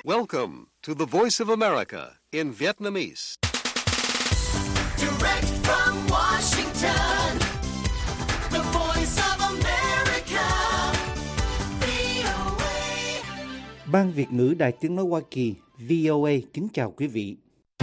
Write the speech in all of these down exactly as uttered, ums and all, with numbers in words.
Welcome to the Voice of America in Vietnamese. Direct from Washington, the Voice of America, vê o a. Ban Việt ngữ Đài Tiếng nói Hoa Kỳ vê o a kính chào quý vị.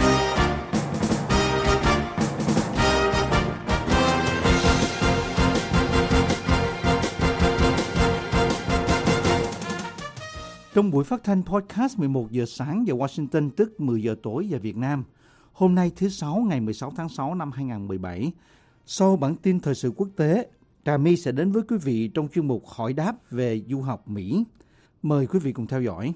Trong buổi phát thanh podcast mười một giờ sáng giờ Washington, tức mười giờ tối giờ Việt Nam, hôm nay thứ Sáu ngày mười sáu tháng sáu năm hai nghìn không trăm mười bảy, sau bản tin thời sự quốc tế, Trà My sẽ đến với quý vị trong chuyên mục hỏi đáp về du học Mỹ. Mời quý vị cùng theo dõi.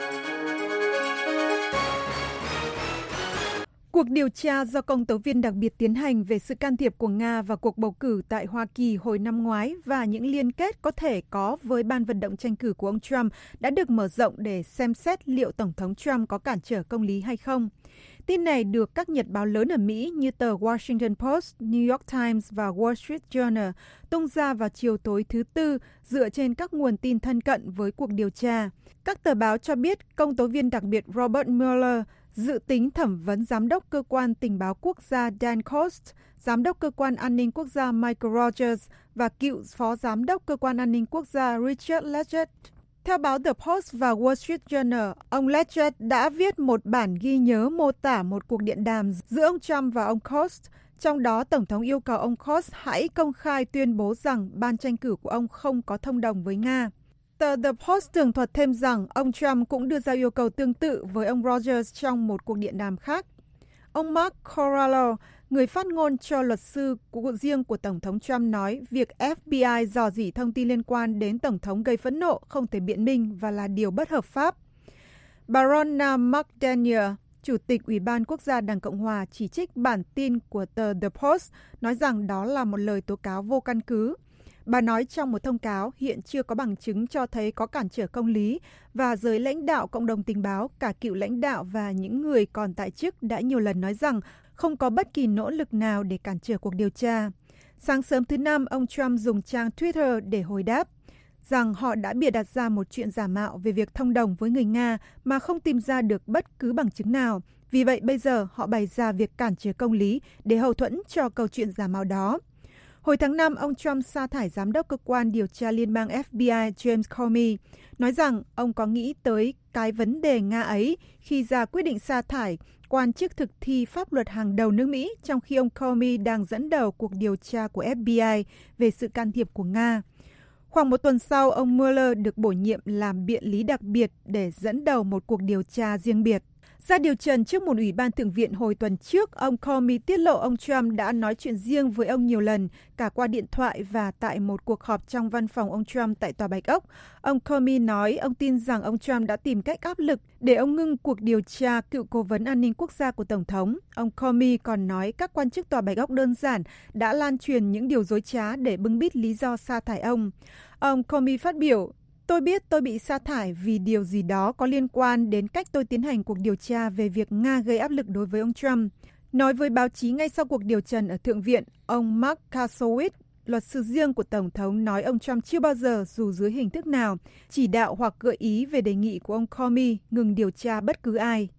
Cuộc điều tra do công tố viên đặc biệt tiến hành về sự can thiệp của Nga vào cuộc bầu cử tại Hoa Kỳ hồi năm ngoái và những liên kết có thể có với ban vận động tranh cử của ông Trump đã được mở rộng để xem xét liệu Tổng thống Trump có cản trở công lý hay không. Tin này được các nhật báo lớn ở Mỹ như tờ Washington Post, New York Times và Wall Street Journal tung ra vào chiều tối thứ Tư dựa trên các nguồn tin thân cận với cuộc điều tra. Các tờ báo cho biết công tố viên đặc biệt Robert Mueller dự tính thẩm vấn giám đốc cơ quan tình báo quốc gia Dan Coats, giám đốc cơ quan an ninh quốc gia Michael Rogers và cựu phó giám đốc cơ quan an ninh quốc gia Richard Leggett. Theo báo The Post và Wall Street Journal, ông Leggett đã viết một bản ghi nhớ mô tả một cuộc điện đàm giữa ông Trump và ông Coats. Trong đó, Tổng thống yêu cầu ông Coats hãy công khai tuyên bố rằng ban tranh cử của ông không có thông đồng với Nga. Tờ The Post tường thuật thêm rằng ông Trump cũng đưa ra yêu cầu tương tự với ông Rogers trong một cuộc điện đàm khác. Ông Mark Corallo, người phát ngôn cho luật sư của riêng của Tổng thống Trump nói việc F B I rò rỉ thông tin liên quan đến Tổng thống gây phẫn nộ không thể biện minh và là điều bất hợp pháp. Bà Ronna McDaniel, Chủ tịch Ủy ban Quốc gia Đảng Cộng Hòa chỉ trích bản tin của tờ The Post, nói rằng đó là một lời tố cáo vô căn cứ. Bà nói trong một thông cáo hiện chưa có bằng chứng cho thấy có cản trở công lý và giới lãnh đạo cộng đồng tình báo, cả cựu lãnh đạo và những người còn tại chức đã nhiều lần nói rằng không có bất kỳ nỗ lực nào để cản trở cuộc điều tra. Sáng sớm thứ Năm, ông Trump dùng trang Twitter để hồi đáp rằng họ đã bịa đặt ra một chuyện giả mạo về việc thông đồng với người Nga mà không tìm ra được bất cứ bằng chứng nào. Vì vậy bây giờ họ bày ra việc cản trở công lý để hậu thuẫn cho câu chuyện giả mạo đó. Hồi tháng năm, ông Trump sa thải giám đốc cơ quan điều tra liên bang F B I James Comey, nói rằng ông có nghĩ tới cái vấn đề Nga ấy khi ra quyết định sa thải quan chức thực thi pháp luật hàng đầu nước Mỹ, trong khi ông Comey đang dẫn đầu cuộc điều tra của F B I về sự can thiệp của Nga. Khoảng một tuần sau, ông Mueller được bổ nhiệm làm biện lý đặc biệt để dẫn đầu một cuộc điều tra riêng biệt. Ra điều trần trước một ủy ban thượng viện hồi tuần trước, ông Comey tiết lộ ông Trump đã nói chuyện riêng với ông nhiều lần, cả qua điện thoại và tại một cuộc họp trong văn phòng ông Trump tại Tòa Bạch Ốc. Ông Comey nói ông tin rằng ông Trump đã tìm cách áp lực để ông ngưng cuộc điều tra cựu cố vấn an ninh quốc gia của Tổng thống. Ông Comey còn nói các quan chức Tòa Bạch Ốc đơn giản đã lan truyền những điều dối trá để bưng bít lý do sa thải ông. Ông Comey phát biểu: Tôi biết tôi bị sa thải vì điều gì đó có liên quan đến cách tôi tiến hành cuộc điều tra về việc Nga gây áp lực đối với ông Trump. Nói với báo chí ngay sau cuộc điều trần ở Thượng viện, ông Mark Kasowitz, luật sư riêng của Tổng thống, nói ông Trump chưa bao giờ, dù dưới hình thức nào, chỉ đạo hoặc gợi ý về đề nghị của ông Comey ngừng điều tra bất cứ ai.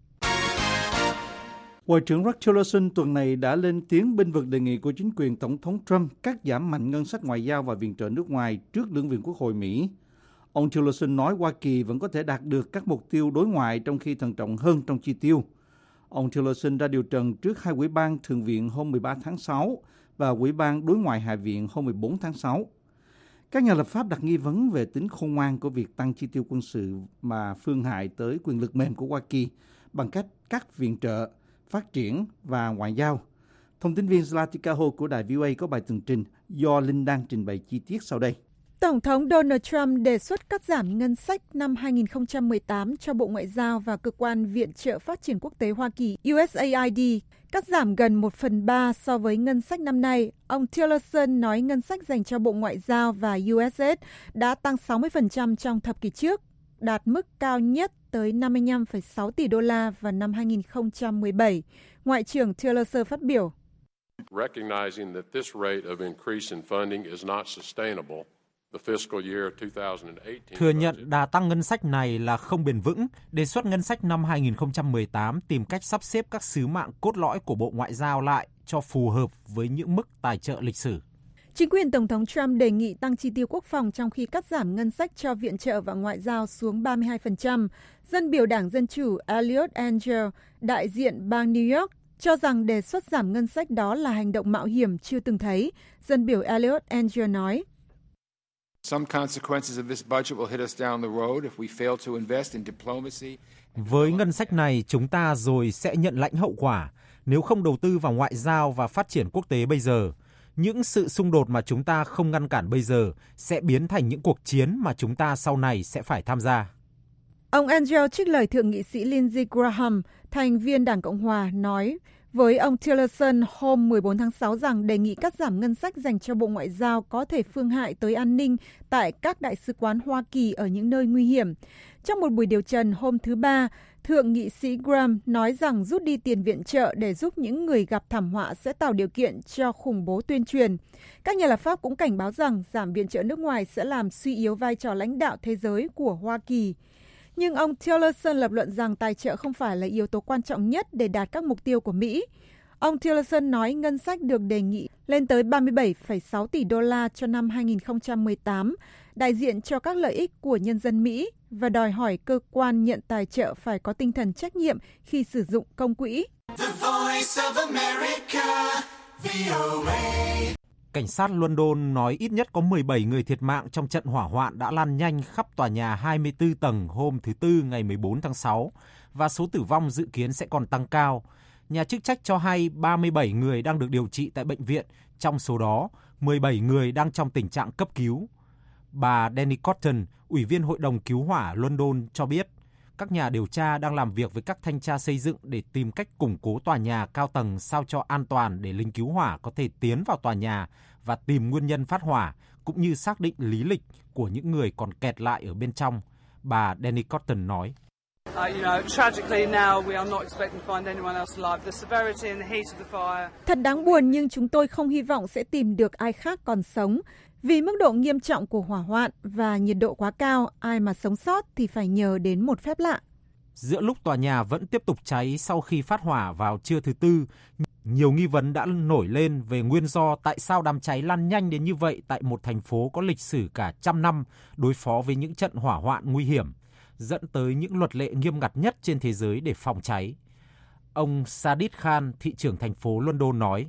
Ngoại trưởng Rex Tillerson tuần này đã lên tiếng bênh vực đề nghị của chính quyền Tổng thống Trump cắt giảm mạnh ngân sách ngoại giao và viện trợ nước ngoài trước lưỡng viện Quốc hội Mỹ. Ông Tillerson nói Hoa Kỳ vẫn có thể đạt được các mục tiêu đối ngoại trong khi thận trọng hơn trong chi tiêu. Ông Tillerson ra điều trần trước hai ủy ban Thượng viện hôm mười ba tháng sáu và ủy ban Đối ngoại Hạ viện hôm mười bốn tháng sáu. Các nhà lập pháp đặt nghi vấn về tính khôn ngoan của việc tăng chi tiêu quân sự mà phương hại tới quyền lực mềm của Hoa Kỳ bằng cách cắt viện trợ, phát triển và ngoại giao. Thông tin viên Zlatica Ho của đài vê o a có bài tường trình do Linh đang trình bày chi tiết sau đây. Tổng thống Donald Trump đề xuất cắt giảm ngân sách năm hai nghìn không trăm mười tám cho Bộ Ngoại giao và Cơ quan Viện trợ Phát triển Quốc tế Hoa Kỳ U S A I D, cắt giảm gần một phần ba so với ngân sách năm nay. Ông Tillerson nói ngân sách dành cho Bộ Ngoại giao và U S A I D đã tăng sáu mươi phần trăm trong thập kỷ trước, đạt mức cao nhất tới năm mươi lăm phẩy sáu tỷ đô la vào năm hai nghìn không trăm mười bảy. Ngoại trưởng Tillerson phát biểu: Recognizing that this rate of increase in funding is not sustainable. Thừa nhận đà tăng ngân sách này là không bền vững, đề xuất ngân sách năm hai nghìn không trăm mười tám tìm cách sắp xếp các sứ mạng cốt lõi của Bộ Ngoại giao lại cho phù hợp với những mức tài trợ lịch sử. Chính quyền Tổng thống Trump đề nghị tăng chi tiêu quốc phòng trong khi cắt giảm ngân sách cho viện trợ và ngoại giao xuống ba mươi hai phần trăm. Dân biểu Đảng Dân Chủ Eliot Engel, đại diện bang New York, cho rằng đề xuất giảm ngân sách đó là hành động mạo hiểm chưa từng thấy. Dân biểu Eliot Engel nói, với ngân sách này chúng ta rồi sẽ nhận lãnh hậu quả nếu không đầu tư vào ngoại giao và phát triển quốc tế bây giờ. Những sự xung đột mà chúng ta không ngăn cản bây giờ sẽ biến thành những cuộc chiến mà chúng ta sau này sẽ phải tham gia. Ông Engel trích lời Thượng nghị sĩ Lindsey Graham, thành viên Đảng Cộng Hòa, nói với ông Tillerson hôm mười bốn tháng sáu rằng đề nghị cắt giảm ngân sách dành cho Bộ Ngoại giao có thể phương hại tới an ninh tại các đại sứ quán Hoa Kỳ ở những nơi nguy hiểm. Trong một buổi điều trần hôm thứ Ba, Thượng nghị sĩ Graham nói rằng rút đi tiền viện trợ để giúp những người gặp thảm họa sẽ tạo điều kiện cho khủng bố tuyên truyền. Các nhà lập pháp cũng cảnh báo rằng giảm viện trợ nước ngoài sẽ làm suy yếu vai trò lãnh đạo thế giới của Hoa Kỳ. Nhưng ông Tillerson lập luận rằng tài trợ không phải là yếu tố quan trọng nhất để đạt các mục tiêu của Mỹ. Ông Tillerson nói ngân sách được đề nghị lên tới ba mươi bảy phẩy sáu tỷ đô la cho năm hai nghìn không trăm mười tám, đại diện cho các lợi ích của nhân dân Mỹ và đòi hỏi cơ quan nhận tài trợ phải có tinh thần trách nhiệm khi sử dụng công quỹ. Cảnh sát London nói ít nhất có mười bảy người thiệt mạng trong trận hỏa hoạn đã lan nhanh khắp tòa nhà hai mươi tư tầng hôm thứ Tư ngày mười bốn tháng sáu và số tử vong dự kiến sẽ còn tăng cao. Nhà chức trách cho hay ba mươi bảy người đang được điều trị tại bệnh viện, trong số đó mười bảy người đang trong tình trạng cấp cứu. Bà Danny Cotton, Ủy viên Hội đồng Cứu hỏa London cho biết, các nhà điều tra đang làm việc với các thanh tra xây dựng để tìm cách củng cố tòa nhà cao tầng sao cho an toàn để lính cứu hỏa có thể tiến vào tòa nhà và tìm nguyên nhân phát hỏa, cũng như xác định lý lịch của những người còn kẹt lại ở bên trong, bà Danny Cotton nói. Thật đáng buồn nhưng chúng tôi không hy vọng sẽ tìm được ai khác còn sống. Vì mức độ nghiêm trọng của hỏa hoạn và nhiệt độ quá cao, ai mà sống sót thì phải nhờ đến một phép lạ. Giữa lúc tòa nhà vẫn tiếp tục cháy sau khi phát hỏa vào trưa thứ Tư, nhiều nghi vấn đã nổi lên về nguyên do tại sao đám cháy lan nhanh đến như vậy tại một thành phố có lịch sử cả trăm năm đối phó với những trận hỏa hoạn nguy hiểm, dẫn tới những luật lệ nghiêm ngặt nhất trên thế giới để phòng cháy. Ông Sadid Khan, thị trưởng thành phố London nói,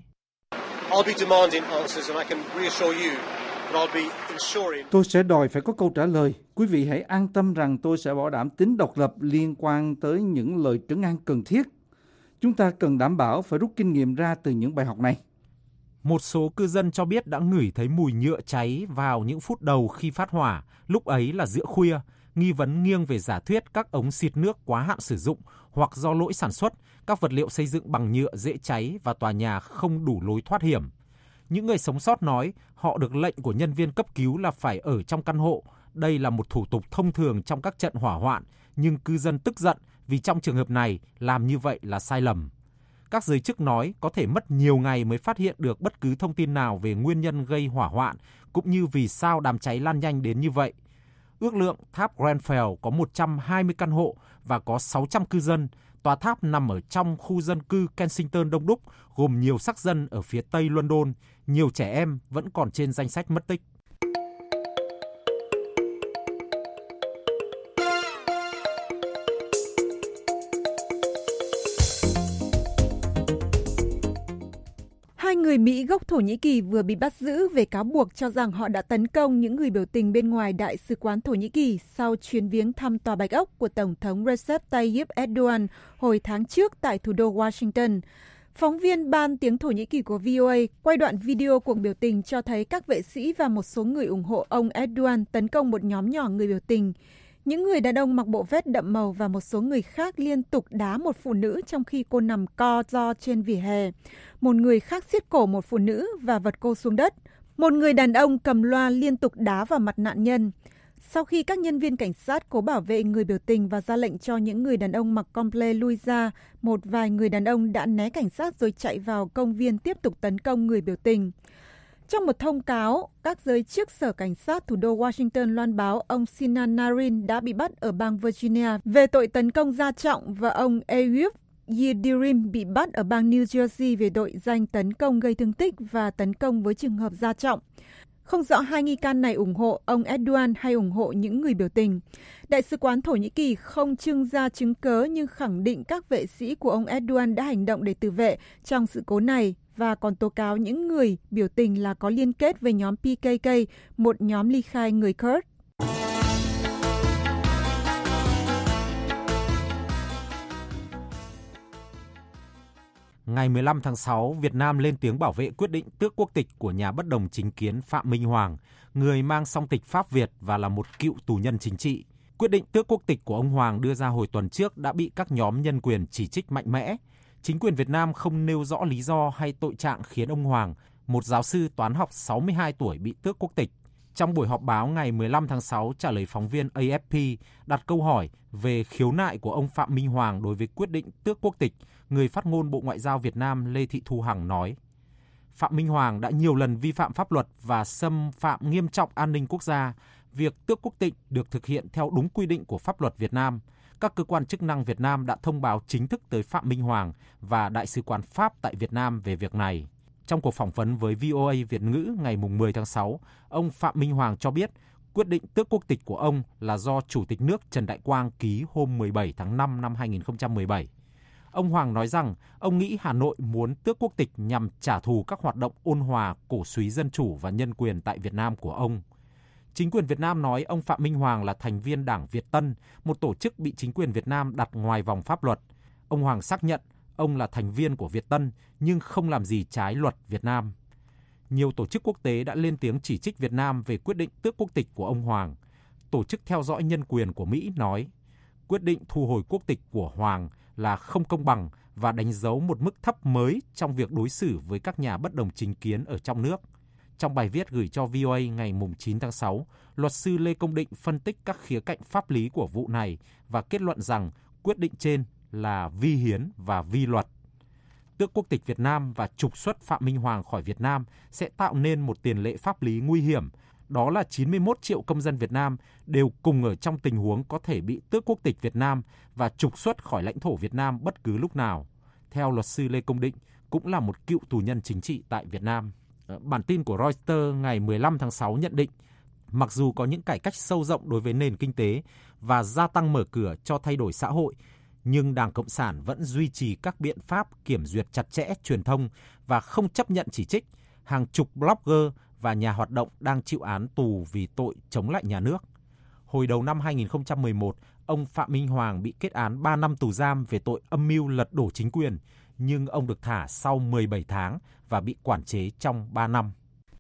Tôi sẽ đòi phải có câu trả lời. Quý vị hãy an tâm rằng tôi sẽ bảo đảm tính độc lập liên quan tới những lời trấn an cần thiết. Chúng ta cần đảm bảo phải rút kinh nghiệm ra từ những bài học này. Một số cư dân cho biết đã ngửi thấy mùi nhựa cháy vào những phút đầu khi phát hỏa, lúc ấy là giữa khuya. Nghi vấn nghiêng về giả thuyết các ống xịt nước quá hạn sử dụng hoặc do lỗi sản xuất, các vật liệu xây dựng bằng nhựa dễ cháy và tòa nhà không đủ lối thoát hiểm. Những người sống sót nói họ được lệnh của nhân viên cấp cứu là phải ở trong căn hộ. Đây là một thủ tục thông thường trong các trận hỏa hoạn, nhưng cư dân tức giận vì trong trường hợp này làm như vậy là sai lầm. Các giới chức nói có thể mất nhiều ngày mới phát hiện được bất cứ thông tin nào về nguyên nhân gây hỏa hoạn, cũng như vì sao đám cháy lan nhanh đến như vậy. Ước lượng tháp Grenfell có một trăm hai mươi căn hộ và có sáu trăm cư dân. Tòa tháp nằm ở trong khu dân cư Kensington đông đúc, gồm nhiều sắc dân ở phía tây London. Nhiều trẻ em vẫn còn trên danh sách mất tích. Hai người Mỹ gốc Thổ Nhĩ Kỳ vừa bị bắt giữ về cáo buộc cho rằng họ đã tấn công những người biểu tình bên ngoài Đại sứ quán Thổ Nhĩ Kỳ sau chuyến viếng thăm Tòa Bạch Ốc của Tổng thống Recep Tayyip Erdogan hồi tháng trước tại thủ đô Washington. Phóng viên Ban tiếng Thổ Nhĩ Kỳ của vê o a quay đoạn video cuộc biểu tình cho thấy các vệ sĩ và một số người ủng hộ ông Erdogan tấn công một nhóm nhỏ người biểu tình. Những người đàn ông mặc bộ vest đậm màu và một số người khác liên tục đá một phụ nữ trong khi cô nằm co ro trên vỉa hè. Một người khác siết cổ một phụ nữ và vật cô xuống đất. Một người đàn ông cầm loa liên tục đá vào mặt nạn nhân. Sau khi các nhân viên cảnh sát cố bảo vệ người biểu tình và ra lệnh cho những người đàn ông mặc comple lui ra, một vài người đàn ông đã né cảnh sát rồi chạy vào công viên tiếp tục tấn công người biểu tình. Trong một thông cáo, các giới chức sở cảnh sát thủ đô Washington loan báo ông Sinan Narin đã bị bắt ở bang Virginia về tội tấn công gia trọng và ông Ayub Yildirim bị bắt ở bang New Jersey về tội danh tấn công gây thương tích và tấn công với trường hợp gia trọng. Không rõ hai nghi can này ủng hộ ông Erdogan hay ủng hộ những người biểu tình. Đại sứ quán Thổ Nhĩ Kỳ không trưng ra chứng cớ nhưng khẳng định các vệ sĩ của ông Erdogan đã hành động để tự vệ trong sự cố này và còn tố cáo những người biểu tình là có liên kết với nhóm pê ca ca, một nhóm ly khai người Kurd. Ngày mười lăm tháng sáu, Việt Nam lên tiếng bảo vệ quyết định tước quốc tịch của nhà bất đồng chính kiến Phạm Minh Hoàng, người mang song tịch Pháp Việt và là một cựu tù nhân chính trị. Quyết định tước quốc tịch của ông Hoàng đưa ra hồi tuần trước đã bị các nhóm nhân quyền chỉ trích mạnh mẽ. Chính quyền Việt Nam không nêu rõ lý do hay tội trạng khiến ông Hoàng, một giáo sư toán học sáu mươi hai tuổi, bị tước quốc tịch. Trong buổi họp báo ngày mười lăm tháng sáu trả lời phóng viên a ép pê đặt câu hỏi về khiếu nại của ông Phạm Minh Hoàng đối với quyết định tước quốc tịch, người phát ngôn Bộ Ngoại giao Việt Nam Lê Thị Thu Hằng nói: Phạm Minh Hoàng đã nhiều lần vi phạm pháp luật và xâm phạm nghiêm trọng an ninh quốc gia. Việc tước quốc tịch được thực hiện theo đúng quy định của pháp luật Việt Nam. Các cơ quan chức năng Việt Nam đã thông báo chính thức tới Phạm Minh Hoàng và Đại sứ quán Pháp tại Việt Nam về việc này. Trong cuộc phỏng vấn với vê o a Việt ngữ ngày mười tháng sáu, ông Phạm Minh Hoàng cho biết quyết định tước quốc tịch của ông là do Chủ tịch nước Trần Đại Quang ký hôm mười bảy tháng năm năm hai nghìn không trăm mười bảy. Ông Hoàng nói rằng ông nghĩ Hà Nội muốn tước quốc tịch nhằm trả thù các hoạt động ôn hòa, cổ súy dân chủ và nhân quyền tại Việt Nam của ông. Chính quyền Việt Nam nói ông Phạm Minh Hoàng là thành viên Đảng Việt Tân, một tổ chức bị chính quyền Việt Nam đặt ngoài vòng pháp luật. Ông Hoàng xác nhận ông là thành viên của Việt Tân nhưng không làm gì trái luật Việt Nam. Nhiều tổ chức quốc tế đã lên tiếng chỉ trích Việt Nam về quyết định tước quốc tịch của ông Hoàng. Tổ chức theo dõi nhân quyền của Mỹ nói quyết định thu hồi quốc tịch của Hoàng là không công bằng và đánh dấu một mức thấp mới trong việc đối xử với các nhà bất đồng chính kiến ở trong nước. Trong bài viết gửi cho vê o a ngày chín tháng sáu, luật sư Lê Công Định phân tích các khía cạnh pháp lý của vụ này và kết luận rằng quyết định trên là vi hiến và vi luật. Tước quốc tịch Việt Nam và trục xuất Phạm Minh Hoàng khỏi Việt Nam sẽ tạo nên một tiền lệ pháp lý nguy hiểm. Đó là chín mươi mốt triệu công dân Việt Nam đều cùng ở trong tình huống có thể bị tước quốc tịch Việt Nam và trục xuất khỏi lãnh thổ Việt Nam bất cứ lúc nào. Theo luật sư Lê Công Định, cũng là một cựu tù nhân chính trị tại Việt Nam. Bản tin của Reuters ngày mười lăm tháng sáu nhận định, mặc dù có những cải cách sâu rộng đối với nền kinh tế và gia tăng mở cửa cho thay đổi xã hội, nhưng Đảng Cộng sản vẫn duy trì các biện pháp kiểm duyệt chặt chẽ truyền thông và không chấp nhận chỉ trích. Hàng chục blogger và nhà hoạt động đang chịu án tù vì tội chống lại nhà nước. Hồi đầu năm hai nghìn không trăm mười một, ông Phạm Minh Hoàng bị kết án ba năm tù giam về tội âm mưu lật đổ chính quyền, nhưng ông được thả sau mười bảy tháng và bị quản chế trong ba năm.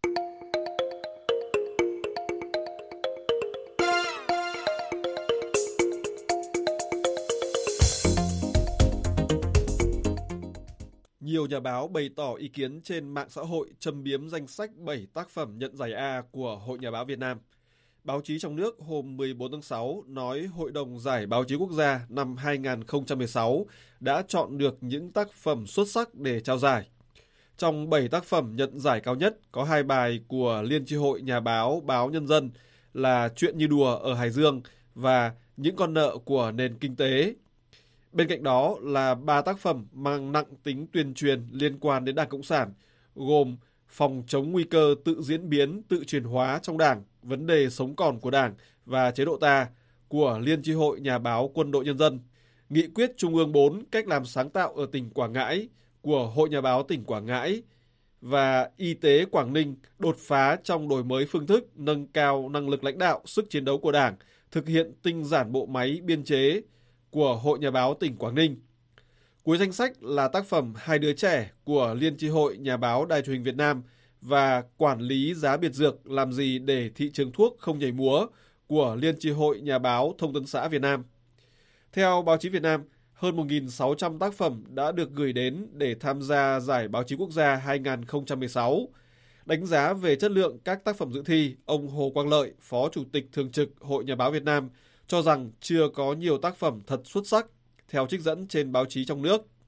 Nhiều nhà báo bày tỏ ý kiến trên mạng xã hội châm biếm danh sách bảy tác phẩm nhận giải A của Hội Nhà báo Việt Nam. Báo chí trong nước hôm mười bốn tháng sáu nói Hội đồng Giải Báo chí Quốc gia năm hai nghìn không trăm mười sáu đã chọn được những tác phẩm xuất sắc để trao giải. Trong bảy tác phẩm nhận giải cao nhất có hai bài của Liên chi hội Nhà báo Báo Nhân dân là Chuyện như đùa ở Hải Dương và Những con nợ của nền kinh tế. Bên cạnh đó là ba tác phẩm mang nặng tính tuyên truyền liên quan đến Đảng Cộng sản, gồm Phòng chống nguy cơ tự diễn biến, tự chuyển hóa trong Đảng, vấn đề sống còn của Đảng và chế độ ta của Liên chi hội Nhà báo Quân đội Nhân dân, Nghị quyết Trung ương bốn cách làm sáng tạo ở tỉnh Quảng Ngãi của Hội Nhà báo tỉnh Quảng Ngãi và Y tế Quảng Ninh đột phá trong đổi mới phương thức, nâng cao năng lực lãnh đạo, sức chiến đấu của Đảng, thực hiện tinh giản bộ máy biên chế của Hội Nhà báo tỉnh Quảng Ninh. Cuối danh sách là tác phẩm Hai đứa trẻ của Liên chi hội Nhà báo Đài truyền hình Việt Nam và Quản lý giá biệt dược làm gì để thị trường thuốc không nhảy múa của Liên chi hội Nhà báo Thông tấn xã Việt Nam. Theo Báo chí Việt Nam, hơn một nghìn sáu trăm tác phẩm đã được gửi đến để tham gia Giải Báo chí Quốc gia hai nghìn không trăm mười sáu. Đánh giá về chất lượng các tác phẩm dự thi, ông Hồ Quang Lợi, Phó Chủ tịch Thường trực Hội Nhà báo Việt Nam, cho rằng chưa có nhiều tác phẩm thật xuất sắc, theo trích dẫn trên báo chí trong nước.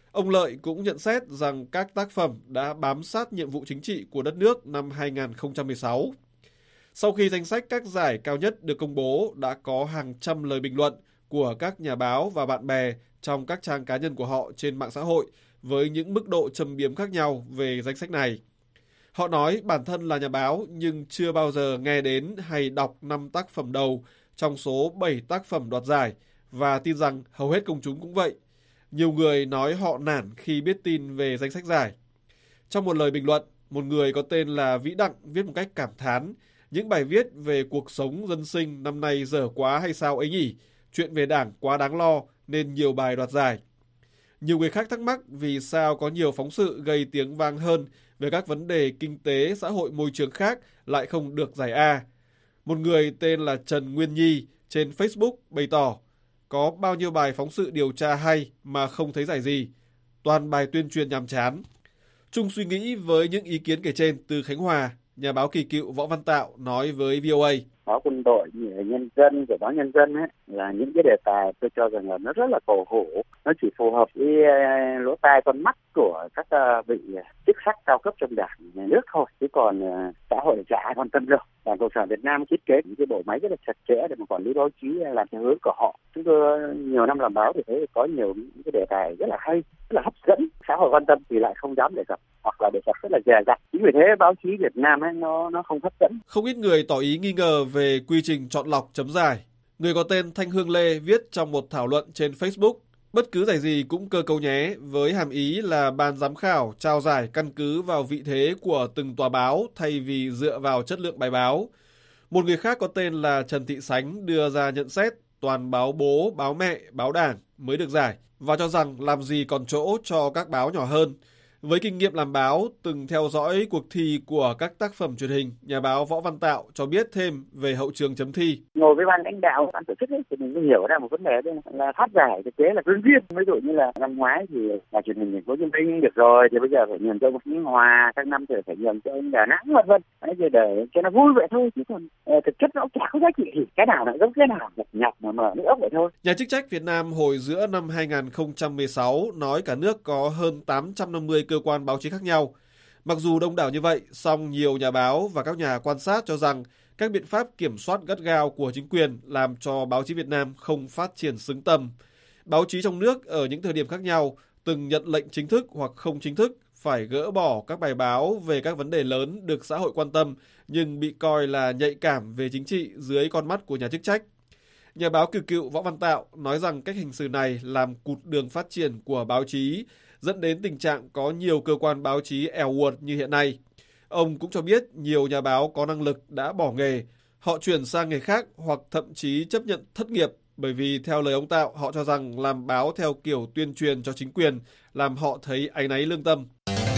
Ông Lợi cũng nhận xét rằng các tác phẩm đã bám sát nhiệm vụ chính trị của đất nước năm hai không một sáu. Sau khi danh sách các giải cao nhất được công bố, đã có hàng trăm lời bình luận của các nhà báo và bạn bè trong các trang cá nhân của họ trên mạng xã hội với những mức độ châm biếm khác nhau về danh sách này. Họ nói bản thân là nhà báo nhưng chưa bao giờ nghe đến hay đọc năm tác phẩm đầu trong số bảy tác phẩm đoạt giải và tin rằng hầu hết công chúng cũng vậy. Nhiều người nói họ nản khi biết tin về danh sách giải. Trong một lời bình luận, một người có tên là Vĩ Đặng viết một cách cảm thán: những bài viết về cuộc sống dân sinh năm nay dở quá hay sao ấy nhỉ? Chuyện về Đảng quá đáng lo nên nhiều bài đoạt giải. Nhiều người khác thắc mắc vì sao có nhiều phóng sự gây tiếng vang hơn về các vấn đề kinh tế, xã hội, môi trường khác lại không được giải A. Một người tên là Trần Nguyên Nhi trên Facebook bày tỏ: có bao nhiêu bài phóng sự điều tra hay mà không thấy giải gì, toàn bài tuyên truyền nhàm chán. Chung suy nghĩ với những ý kiến kể trên từ Khánh Hòa, nhà báo kỳ cựu Võ Văn Tạo nói với vê o a: báo Quân đội, Nhân dân, của báo Nhân dân ấy là những cái đề tài tôi cho rằng là nó rất là cổ hủ, nó chỉ phù hợp với lỗ tai con mắt của các vị chức sắc cao cấp trong Đảng, nhà nước thôi, chứ còn xã hội chả ai quan tâm đâu. Đảng Cộng sản Việt Nam thiết kế những cái bộ máy rất là chặt chẽ để mà quản lý báo chí làm theo hướng của họ. Chúng tôi nhiều năm làm báo thì thấy có nhiều những cái đề tài rất là hay, rất là hấp dẫn, xã hội quan tâm thì lại không dám đề cập hoặc là đề cập rất là dè dặt. Chính vì thế báo chí Việt Nam ấy nó nó không hấp dẫn. Không ít người tỏ ý nghi ngờ về quy trình chọn lọc chấm giải. Người có tên Thanh Hương Lê viết trong một thảo luận trên Facebook: bất cứ giải gì cũng cơ cấu nhé, với hàm ý là ban giám khảo trao giải căn cứ vào vị thế của từng tòa báo thay vì dựa vào chất lượng bài báo. Một người khác có tên là Trần Thị Sánh đưa ra nhận xét toàn báo bố, báo mẹ, báo Đảng mới được giải và cho rằng làm gì còn chỗ cho các báo nhỏ hơn. Với kinh nghiệm làm báo, từng theo dõi cuộc thi của các tác phẩm truyền hình, nhà báo Võ Văn Tạo cho biết thêm về hậu trường chấm thi. Ngồi với ban lãnh đạo, ban tổ chức ấy, thì mình mới hiểu ra một vấn đề đây là phát giải thực tế là đơn viên. Ví dụ như là năm ngoái thì là truyền hình thành phố Hồ Chí Minh được rồi, thì bây giờ phải nhường cho ông Khánh Hòa, các năm thì phải nhường cho ông Đà Nẵng vân vân. Đấy thì để cho nó vui vậy thôi, chứ còn uh, thực chất nó cũng chả có giá trị gì. Cái nào nó giống cái nào, nhặt nhặt mà mở nước ốc vậy thôi. Nhà chức trách Việt Nam hồi giữa năm hai không một sáu nói cả nước có hơn tám trăm năm mươi cơ quan báo chí khác nhau. Mặc dù đông đảo như vậy, song nhiều nhà báo và các nhà quan sát cho rằng các biện pháp kiểm soát gắt gao của chính quyền làm cho báo chí Việt Nam không phát triển xứng tầm. Báo chí trong nước ở những thời điểm khác nhau từng nhận lệnh chính thức hoặc không chính thức phải gỡ bỏ các bài báo về các vấn đề lớn được xã hội quan tâm nhưng bị coi là nhạy cảm về chính trị dưới con mắt của nhà chức trách. Nhà báo kỳ cựu Võ Văn Tạo nói rằng cách hành xử này làm cụt đường phát triển của báo chí, dẫn đến tình trạng có nhiều cơ quan báo chí èo uột như hiện nay. Ông cũng cho biết nhiều nhà báo có năng lực đã bỏ nghề, họ chuyển sang nghề khác hoặc thậm chí chấp nhận thất nghiệp bởi vì theo lời ông Tạo, họ cho rằng làm báo theo kiểu tuyên truyền cho chính quyền làm họ thấy áy náy lương tâm.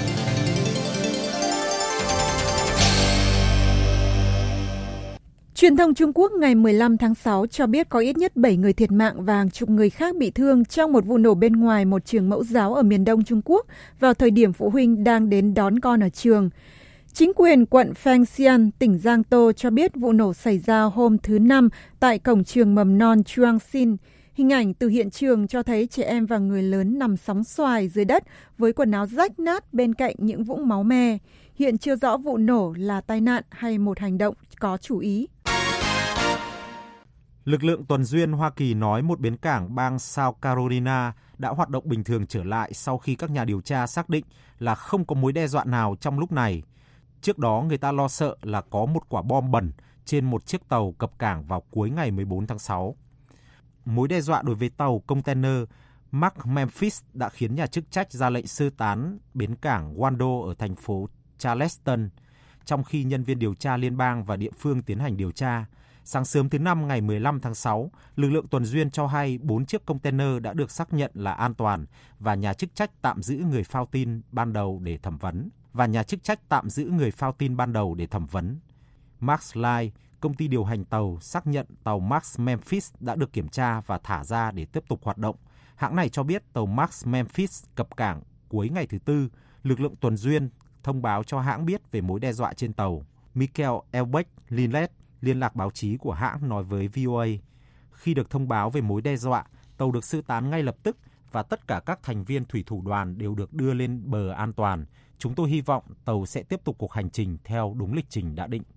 Truyền thông Trung Quốc ngày mười lăm tháng sáu cho biết có ít nhất bảy người thiệt mạng và hàng chục người khác bị thương trong một vụ nổ bên ngoài một trường mẫu giáo ở miền đông Trung Quốc vào thời điểm phụ huynh đang đến đón con ở trường. Chính quyền quận Fengxian, tỉnh Giang Tô cho biết vụ nổ xảy ra hôm thứ Năm tại cổng trường mầm non Chuangxin. Hình ảnh từ hiện trường cho thấy trẻ em và người lớn nằm sóng xoài dưới đất với quần áo rách nát bên cạnh những vũng máu me. Hiện chưa rõ vụ nổ là tai nạn hay một hành động có chủ ý. Lực lượng tuần duyên Hoa Kỳ nói một bến cảng bang South Carolina đã hoạt động bình thường trở lại sau khi các nhà điều tra xác định là không có mối đe dọa nào trong lúc này. Trước đó, người ta lo sợ là có một quả bom bẩn trên một chiếc tàu cập cảng vào cuối ngày mười bốn tháng sáu. Mối đe dọa đối với tàu container Mark Memphis đã khiến nhà chức trách ra lệnh sơ tán bến cảng Wando ở thành phố Charleston, trong khi nhân viên điều tra liên bang và địa phương tiến hành điều tra. Sáng sớm thứ Năm ngày mười lăm tháng sáu, lực lượng tuần duyên cho hay bốn chiếc container đã được xác nhận là an toàn và nhà chức trách tạm giữ người phao tin ban đầu để thẩm vấn. Và nhà chức trách tạm giữ người phao tin ban đầu để thẩm vấn. Max Line, công ty điều hành tàu, xác nhận tàu Max Memphis đã được kiểm tra và thả ra để tiếp tục hoạt động. Hãng này cho biết tàu Max Memphis cập cảng cuối ngày thứ Tư. Lực lượng tuần duyên thông báo cho hãng biết về mối đe dọa trên tàu. Michael Elbeck Linlet, liên lạc báo chí của hãng nói với vê o a: khi được thông báo về mối đe dọa, tàu được sơ tán ngay lập tức và tất cả các thành viên thủy thủ đoàn đều được đưa lên bờ an toàn. Chúng tôi hy vọng tàu sẽ tiếp tục cuộc hành trình theo đúng lịch trình đã định.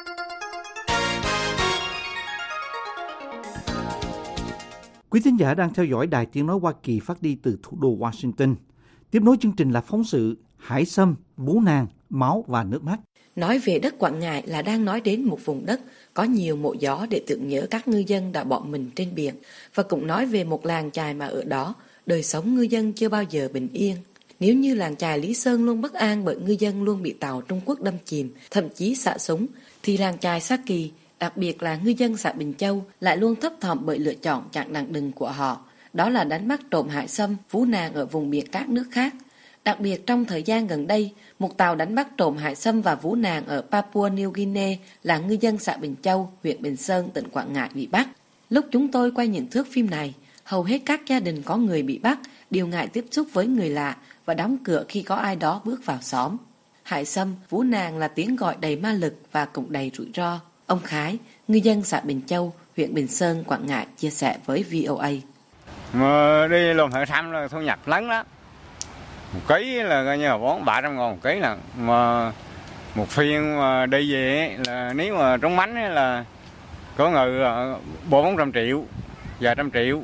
Quý thính giả đang theo dõi Đài Tiếng Nói Hoa Kỳ phát đi từ thủ đô Washington. Tiếp nối chương trình là phóng sự Hải sâm, vú nàng, máu và nước mắt. Nói về đất Quảng Ngãi là đang nói đến một vùng đất có nhiều mộ gió để tưởng nhớ các ngư dân đã bỏ mình trên biển, và cũng nói về một làng chài mà ở đó đời sống ngư dân chưa bao giờ bình yên. Nếu như làng chài Lý Sơn luôn bất an bởi ngư dân luôn bị tàu Trung Quốc đâm chìm, thậm chí xả súng, thì làng chài Sa Kỳ, đặc biệt là ngư dân xã Bình Châu, lại luôn thấp thỏm bởi lựa chọn chặng đằng đừng của họ, đó là đánh bắt trộm hải sâm, vú nàng ở vùng biển các nước khác. Đặc biệt trong thời gian gần đây, một tàu đánh bắt trộm hải sâm và vú nàng ở Papua New Guinea là ngư dân xã Bình Châu, huyện Bình Sơn, tỉnh Quảng Ngãi bị bắt. Lúc chúng tôi quay những thước phim này, hầu hết các gia đình có người bị bắt đều ngại tiếp xúc với người lạ và đóng cửa khi có ai đó bước vào xóm. Hải sâm, vú nàng là tiếng gọi đầy ma lực và cũng đầy rủi ro. Ông Khái, ngư dân xã Bình Châu, huyện Bình Sơn, Quảng Ngãi chia sẻ với vê o a. Mà đi lồng hải sâm là thu nhập lớn đó. Một ký là coi như là bốn ba trăm ngàn một ký là, mà một phiên mà đi về là nếu mà trúng mánh là có người bốn bốn trăm triệu, vài trăm triệu,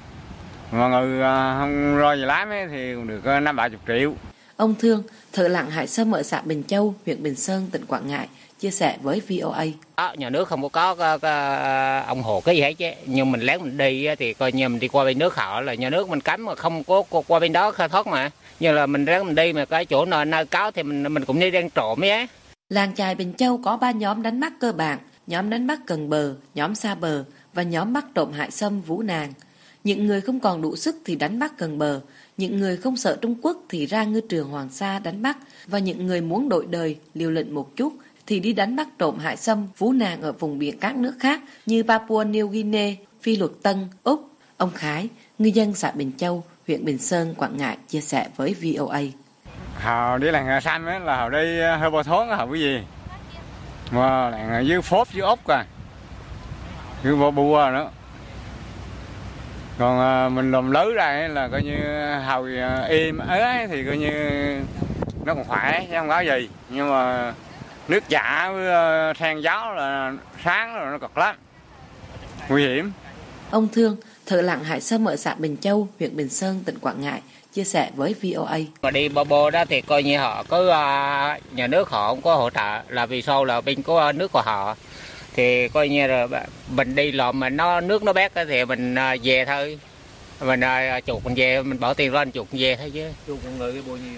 mà người không roi gì lắm thì được năm ba chục triệu. Ông Thương, thợ lặn hải sâm ở xã Bình Châu, huyện Bình Sơn, tỉnh Quảng Ngãi chia sẻ với vê o a. À, nhà nước không có có, có, có ông hồ cái gì hết chứ, nhưng mình lén mình đi thì coi như mình đi qua bên nước họ là nhà nước mình cấm mà không có qua bên đó khai thác mà, như là mình lén mình đi mà cái chỗ nào nơi cáo thì mình mình cũng đi đang trộm ấy. Làng chài Bình Châu có ba nhóm đánh bắt cơ bản: nhóm đánh bắt gần bờ, nhóm xa bờ và nhóm bắt trộm hải sâm, vú nàng. Những người không còn đủ sức thì đánh bắt gần bờ, những người không sợ Trung Quốc thì ra ngư trường Hoàng Sa đánh bắt, và những người muốn đổi đời liều lĩnh một chút thì đi đánh bắt trộm hải sâm, vú nàng ở vùng biển các nước khác như Papua New Guinea, Phi Luật Tân, Úc. Ông Khái, ngư dân xã Bình Châu, huyện Bình Sơn, Quảng Ngãi chia sẻ với vê o a. Họ đi làng hải sâm ấy là họ đi hơi bao thốn họ cái gì, mà làng dưới phốp dưới ốc à, dưới bao bua nữa. Còn mình làm lớn ra là coi như hầu êm ế thì coi như nó còn khỏe chứ không có gì, nhưng mà nước chả với than gió là sáng rồi nó cực lắm, nguy hiểm. Ông Thương, thợ lặn hải sâm ở xã Bình Châu, huyện Bình Sơn, tỉnh Quảng Ngãi chia sẻ với vê o a. Mà đi bô bô đó thì coi như họ có uh, nhà nước họ không có hỗ trợ, là vì sao là bên có nước của họ thì coi như là mình đi lòm mà nó nước nó bét thì mình uh, về thôi, mình uh, chuột mình về, mình bỏ tiền ra chuột về thôi chứ. Chuột một người bao nhiêu?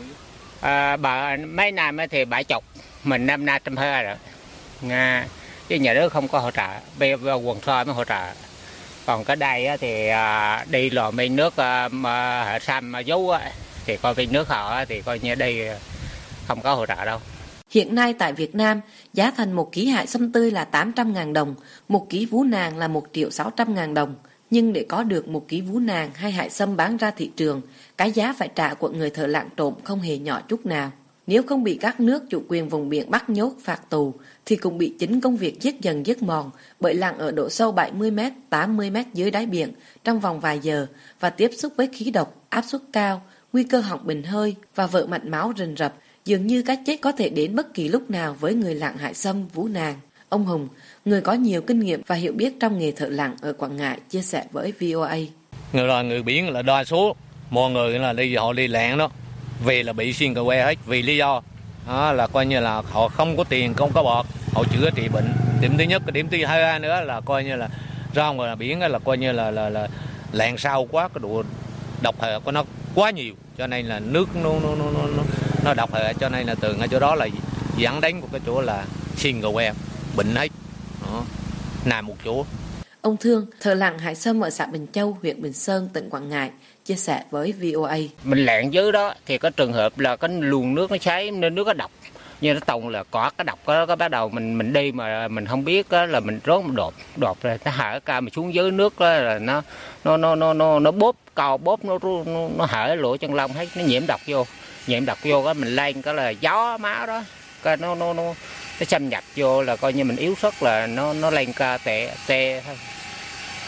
À, bà mấy năm thì bảy chục, mình năm nay trăm hơi rồi, Nga chứ nhà nước không có hỗ trợ, bây giờ quần soi mới hỗ trợ. Còn cái đây thì à, đi lò bên nước à, mà hải sâm mà vú thì coi bên nước họ thì coi như đi không có hỗ trợ đâu. Hiện nay tại Việt Nam, giá thành một ký hải sâm tươi là tám trăm ngàn đồng, một ký vú nàng là một triệu sáu trăm ngàn đồng. Nhưng để có được một ký vú nàng hay hải sâm bán ra thị trường, cái giá phải trả của người thợ lặn trộm không hề nhỏ chút nào. Nếu không bị các nước chủ quyền vùng biển bắt nhốt phạt tù, thì cũng bị chính công việc giết dần giết mòn, bởi lặn ở độ sâu bảy mươi mét, tám mươi mét dưới đáy biển trong vòng vài giờ và tiếp xúc với khí độc, áp suất cao, nguy cơ họng bình hơi và vỡ mạch máu rình rập. Dường như cái chết có thể đến bất kỳ lúc nào với người lặn hải sâm, vú nàng. Ông Hùng, người có nhiều kinh nghiệm và hiểu biết trong nghề thợ lặn ở Quảng Ngãi, chia sẻ với vê o a. Người là người biển là đa số, mọi người là đi họ đi lặn đó, về là bị xuyên cờ que hết vì lý do đó là coi như là họ không có tiền, không có bọt, họ chữa trị bệnh. Điểm thứ nhất, cái điểm thứ hai nữa là coi như là ra ngoài biển là coi như là là là lặn sâu quá, cái độ độc hại của nó quá nhiều, cho nên là nước nó nó nó nó nó độc hại, cho nên là từ ngay chỗ đó là dẫn đến một cái chỗ là xuyên cờ que, bệnh hết đó, nằm một chỗ. Ông Thương, thợ lặn hải sâm ở xã Bình Châu, huyện Bình Sơn, tỉnh Quảng Ngãi chia sẻ với vê o a. Mình lặn dưới đó thì có trường hợp là cái luồng nước nó cháy nên nước nó độc, như nó tông là có cái độc đó, có bắt đầu mình mình đi mà mình không biết đó, là mình rốt một đột đột rồi nó hở ca mà xuống dưới nước đó, là nó nó nó nó nó nó bóp cào bóp nó nó, nó hở lỗ chân lông hết, nó nhiễm độc vô nhiễm độc vô đó mình lên cái là gió máu đó, cái nó nó nó nó xâm nhập vô là coi như mình yếu sức là nó nó lên ca tệ tê thôi.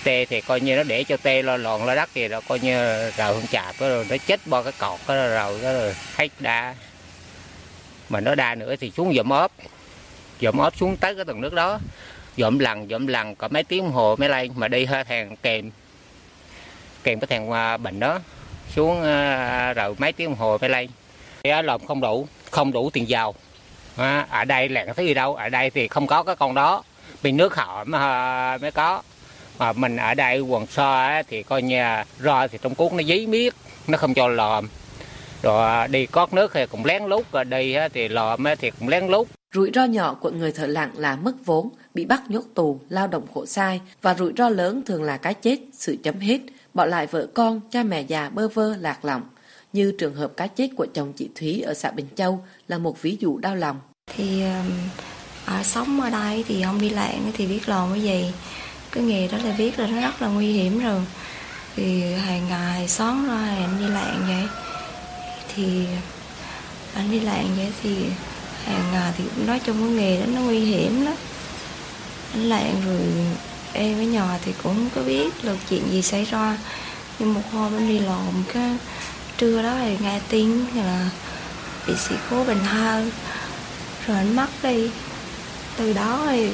tê thì coi như nó để cho tê lo lòn lo đất gì đó, coi như rồi không chạp rồi nó chết bo cái cọt đó rồi đó rồi hết đa. Mà nó đa nữa thì xuống dòm ốp, dòm ốp xuống tới cái tầng nước đó, dòm lần dòm lần có mấy tiếng đồng hồ mới lên, mà đi hơi thèn kèm kèm cái thèn bệnh đó xuống rồi mấy tiếng đồng hồ mới lên. Cái làm không đủ, không đủ tiền giàu. Ở đây là cái thứ gì đâu, ở đây thì không có cái con đó, bên nước họ mới có. Mà mình ở đây quần so thì coi như ro thì trong cuốc nó dí miết, nó không cho lòm. Rồi đi cót nước thì cũng lén lút, rồi đi thì lòm thì cũng lén lút. Rủi ro nhỏ của người thợ lặn là mất vốn, bị bắt nhốt tù, lao động khổ sai, và rủi ro lớn thường là cái chết, sự chấm hết, bỏ lại vợ con, cha mẹ già bơ vơ lạc lõng. Như trường hợp cái chết của chồng chị Thúy ở xã Bình Châu là một ví dụ đau lòng. Thì à, sống ở đây thì không đi lặn thì biết làm cái gì. Cái nghề đó là biết là nó rất là nguy hiểm rồi. Thì hàng ngày sáng ra anh đi lặn vậy. Thì anh đi lặn vậy thì hàng ngày thì nói chung cái nghề đó nó nguy hiểm lắm. Anh lặn rồi em ở nhà thì cũng có biết là chuyện gì xảy ra. Nhưng một hôm anh đi làm cái trưa đó thì nghe tin là bị sự cố Bình Thơ, rồi anh mất đi. Từ đó thì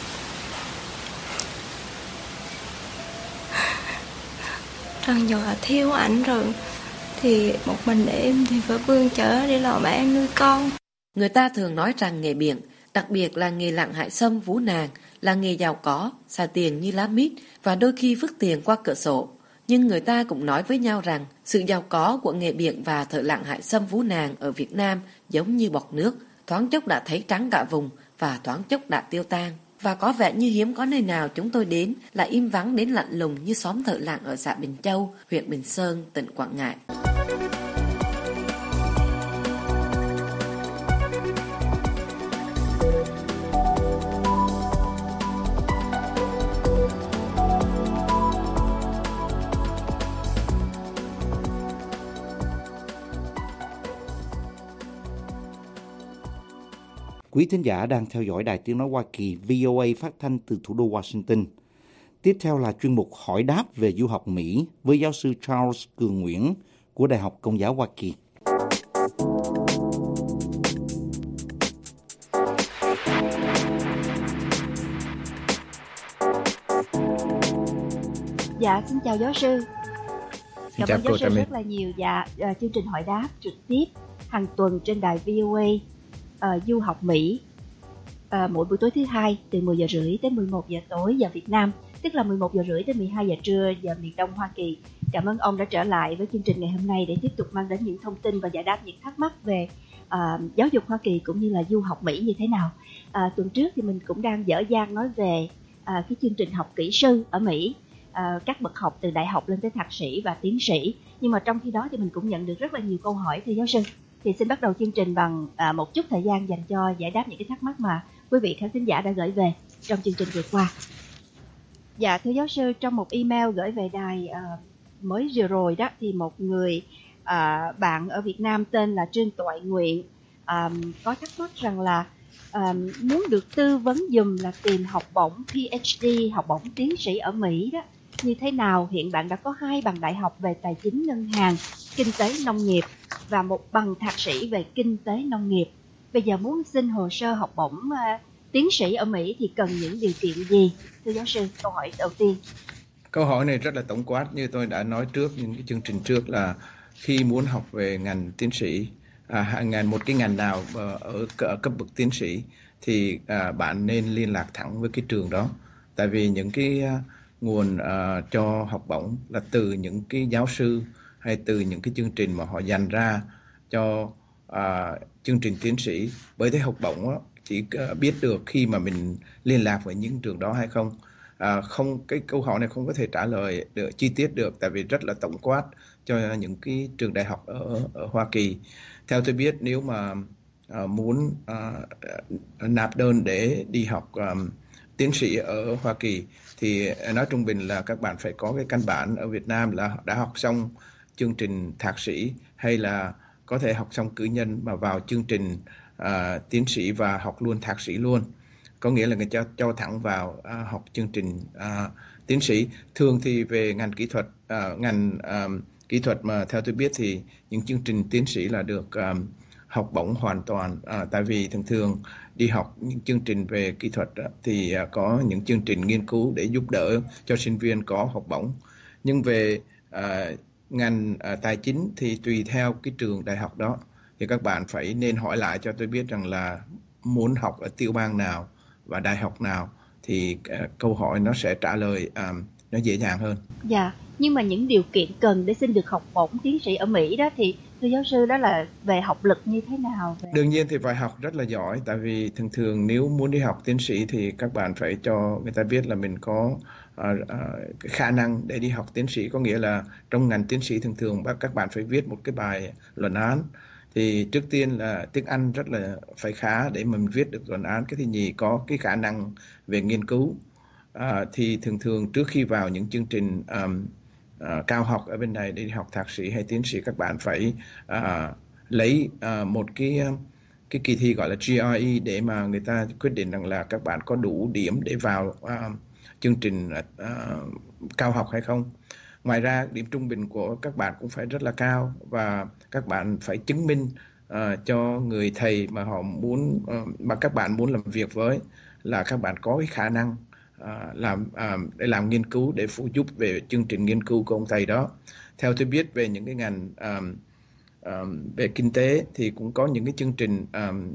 trần giờ thiếu ảnh rồi, thì một mình em thì phải bươn chở để làm ăn nuôi con. Người ta thường nói rằng nghề biển, đặc biệt là nghề lặn hải sâm vú nàng, là nghề giàu có, xài tiền như lá mít và đôi khi vứt tiền qua cửa sổ. Nhưng người ta cũng nói với nhau rằng sự giàu có của nghề biển và thợ lặn hải sâm vú nàng ở Việt Nam giống như bọt nước, thoáng chốc đã thấy trắng cả vùng và thoáng chốc đã tiêu tan. Và có vẻ như hiếm có nơi nào chúng tôi đến là im vắng đến lạnh lùng như xóm thợ lặn ở xã Bình Châu, huyện Bình Sơn, tỉnh Quảng Ngãi. Quý thính giả đang theo dõi Đài Tiếng Nói Hoa Kỳ vê o a phát thanh từ thủ đô Washington. Tiếp theo là chuyên mục hỏi đáp về du học Mỹ với giáo sư Charles Cường Nguyễn của Đại học Công giáo Hoa Kỳ. Dạ, xin chào giáo sư. Xin Cảm chào ơn cô giáo sư Trâm. rất là nhiều. Dạ, uh, chương trình hỏi đáp trực tiếp hàng tuần trên đài vê o a uh, du học Mỹ uh, mỗi buổi tối thứ hai từ mười giờ rưỡi tới mười một giờ tối giờ Việt Nam, tức là mười một giờ rưỡi tới mười hai giờ trưa giờ miền Đông Hoa Kỳ. Cảm ơn ông đã trở lại với chương trình ngày hôm nay để tiếp tục mang đến những thông tin và giải đáp những thắc mắc về uh, giáo dục Hoa Kỳ cũng như là du học Mỹ như thế nào. Uh, tuần trước thì mình cũng đang dở dang nói về uh, cái chương trình học kỹ sư ở Mỹ. À, các bậc học từ đại học lên tới thạc sĩ và tiến sĩ. Nhưng mà trong khi đó thì mình cũng nhận được rất là nhiều câu hỏi thưa giáo sư. Thì xin bắt đầu chương trình bằng à, một chút thời gian dành cho giải đáp những cái thắc mắc mà quý vị khán thính giả đã gửi về trong chương trình vừa qua. Dạ thưa giáo sư, trong một email gửi về đài à, mới vừa rồi đó, thì một người à, bạn ở Việt Nam tên là Trương Toại Nguyện à, có thắc mắc rằng là à, muốn được tư vấn dùm là tìm học bổng pê hát đê, học bổng tiến sĩ ở Mỹ đó như thế nào. Hiện bạn đã có hai bằng đại học về tài chính ngân hàng, kinh tế nông nghiệp và một bằng thạc sĩ về kinh tế nông nghiệp. Bây giờ muốn xin hồ sơ học bổng uh, tiến sĩ ở Mỹ thì cần những điều kiện gì? Thưa giáo sư, câu hỏi đầu tiên. Câu hỏi này rất là tổng quát, như tôi đã nói trước những cái chương trình trước là khi muốn học về ngành tiến sĩ, à, ngành một cái ngành nào ở, ở cấp bậc tiến sĩ thì à, bạn nên liên lạc thẳng với cái trường đó. Tại vì những cái uh, nguồn uh, cho học bổng là từ những cái giáo sư hay từ những cái chương trình mà họ dành ra cho uh, chương trình tiến sĩ. Bởi thế học bổng đó, chỉ uh, biết được khi mà mình liên lạc với những trường đó hay không. Uh, không cái câu hỏi này không có thể trả lời được chi tiết được, tại vì rất là tổng quát cho những cái trường đại học ở, ở Hoa Kỳ. Theo tôi biết, nếu mà uh, muốn uh, nạp đơn để đi học um, tiến sĩ ở Hoa Kỳ thì nói trung bình là các bạn phải có cái căn bản ở Việt Nam là đã học xong chương trình thạc sĩ, hay là có thể học xong cử nhân mà vào chương trình uh, tiến sĩ và học luôn thạc sĩ luôn. Có nghĩa là người cho cho thẳng vào uh, học chương trình uh, tiến sĩ. Thường thì về ngành kỹ thuật, uh, ngành um, kỹ thuật mà theo tôi biết thì những chương trình tiến sĩ là được um, học bổng hoàn toàn, uh, tại vì thường thường đi học những chương trình về kỹ thuật uh, thì uh, có những chương trình nghiên cứu để giúp đỡ cho sinh viên có học bổng. Nhưng về uh, ngành uh, tài chính thì tùy theo cái trường đại học đó, thì các bạn phải nên hỏi lại cho tôi biết rằng là muốn học ở tiểu bang nào và đại học nào, thì uh, câu hỏi nó sẽ trả lời um, nó dễ dàng hơn. Dạ, nhưng mà những điều kiện cần để xin được học bổng tiến sĩ ở Mỹ đó thì thưa giáo sư, đó là về học lực như thế nào? Về... Đương nhiên thì phải học rất là giỏi, tại vì thường thường nếu muốn đi học tiến sĩ thì các bạn phải cho người ta biết là mình có uh, uh, khả năng để đi học tiến sĩ. Có nghĩa là trong ngành tiến sĩ thường thường các bạn phải viết một cái bài luận án. Thì trước tiên là tiếng Anh rất là phải khá để mình viết được luận án. Cái thứ nhì có cái khả năng về nghiên cứu. À, thì thường thường trước khi vào những chương trình um, uh, cao học ở bên này để đi học thạc sĩ hay tiến sĩ, các bạn phải uh, lấy uh, một cái cái kỳ thi gọi là G R E để mà người ta quyết định rằng là các bạn có đủ điểm để vào uh, chương trình uh, cao học hay không. Ngoài ra điểm trung bình của các bạn cũng phải rất là cao, và các bạn phải chứng minh uh, cho người thầy mà họ muốn uh, mà các bạn muốn làm việc với là các bạn có cái khả năng uh, làm uh, để làm nghiên cứu, để phụ giúp về chương trình nghiên cứu của ông thầy đó. Theo tôi biết về những cái ngành um, um, về kinh tế thì cũng có những cái chương trình um,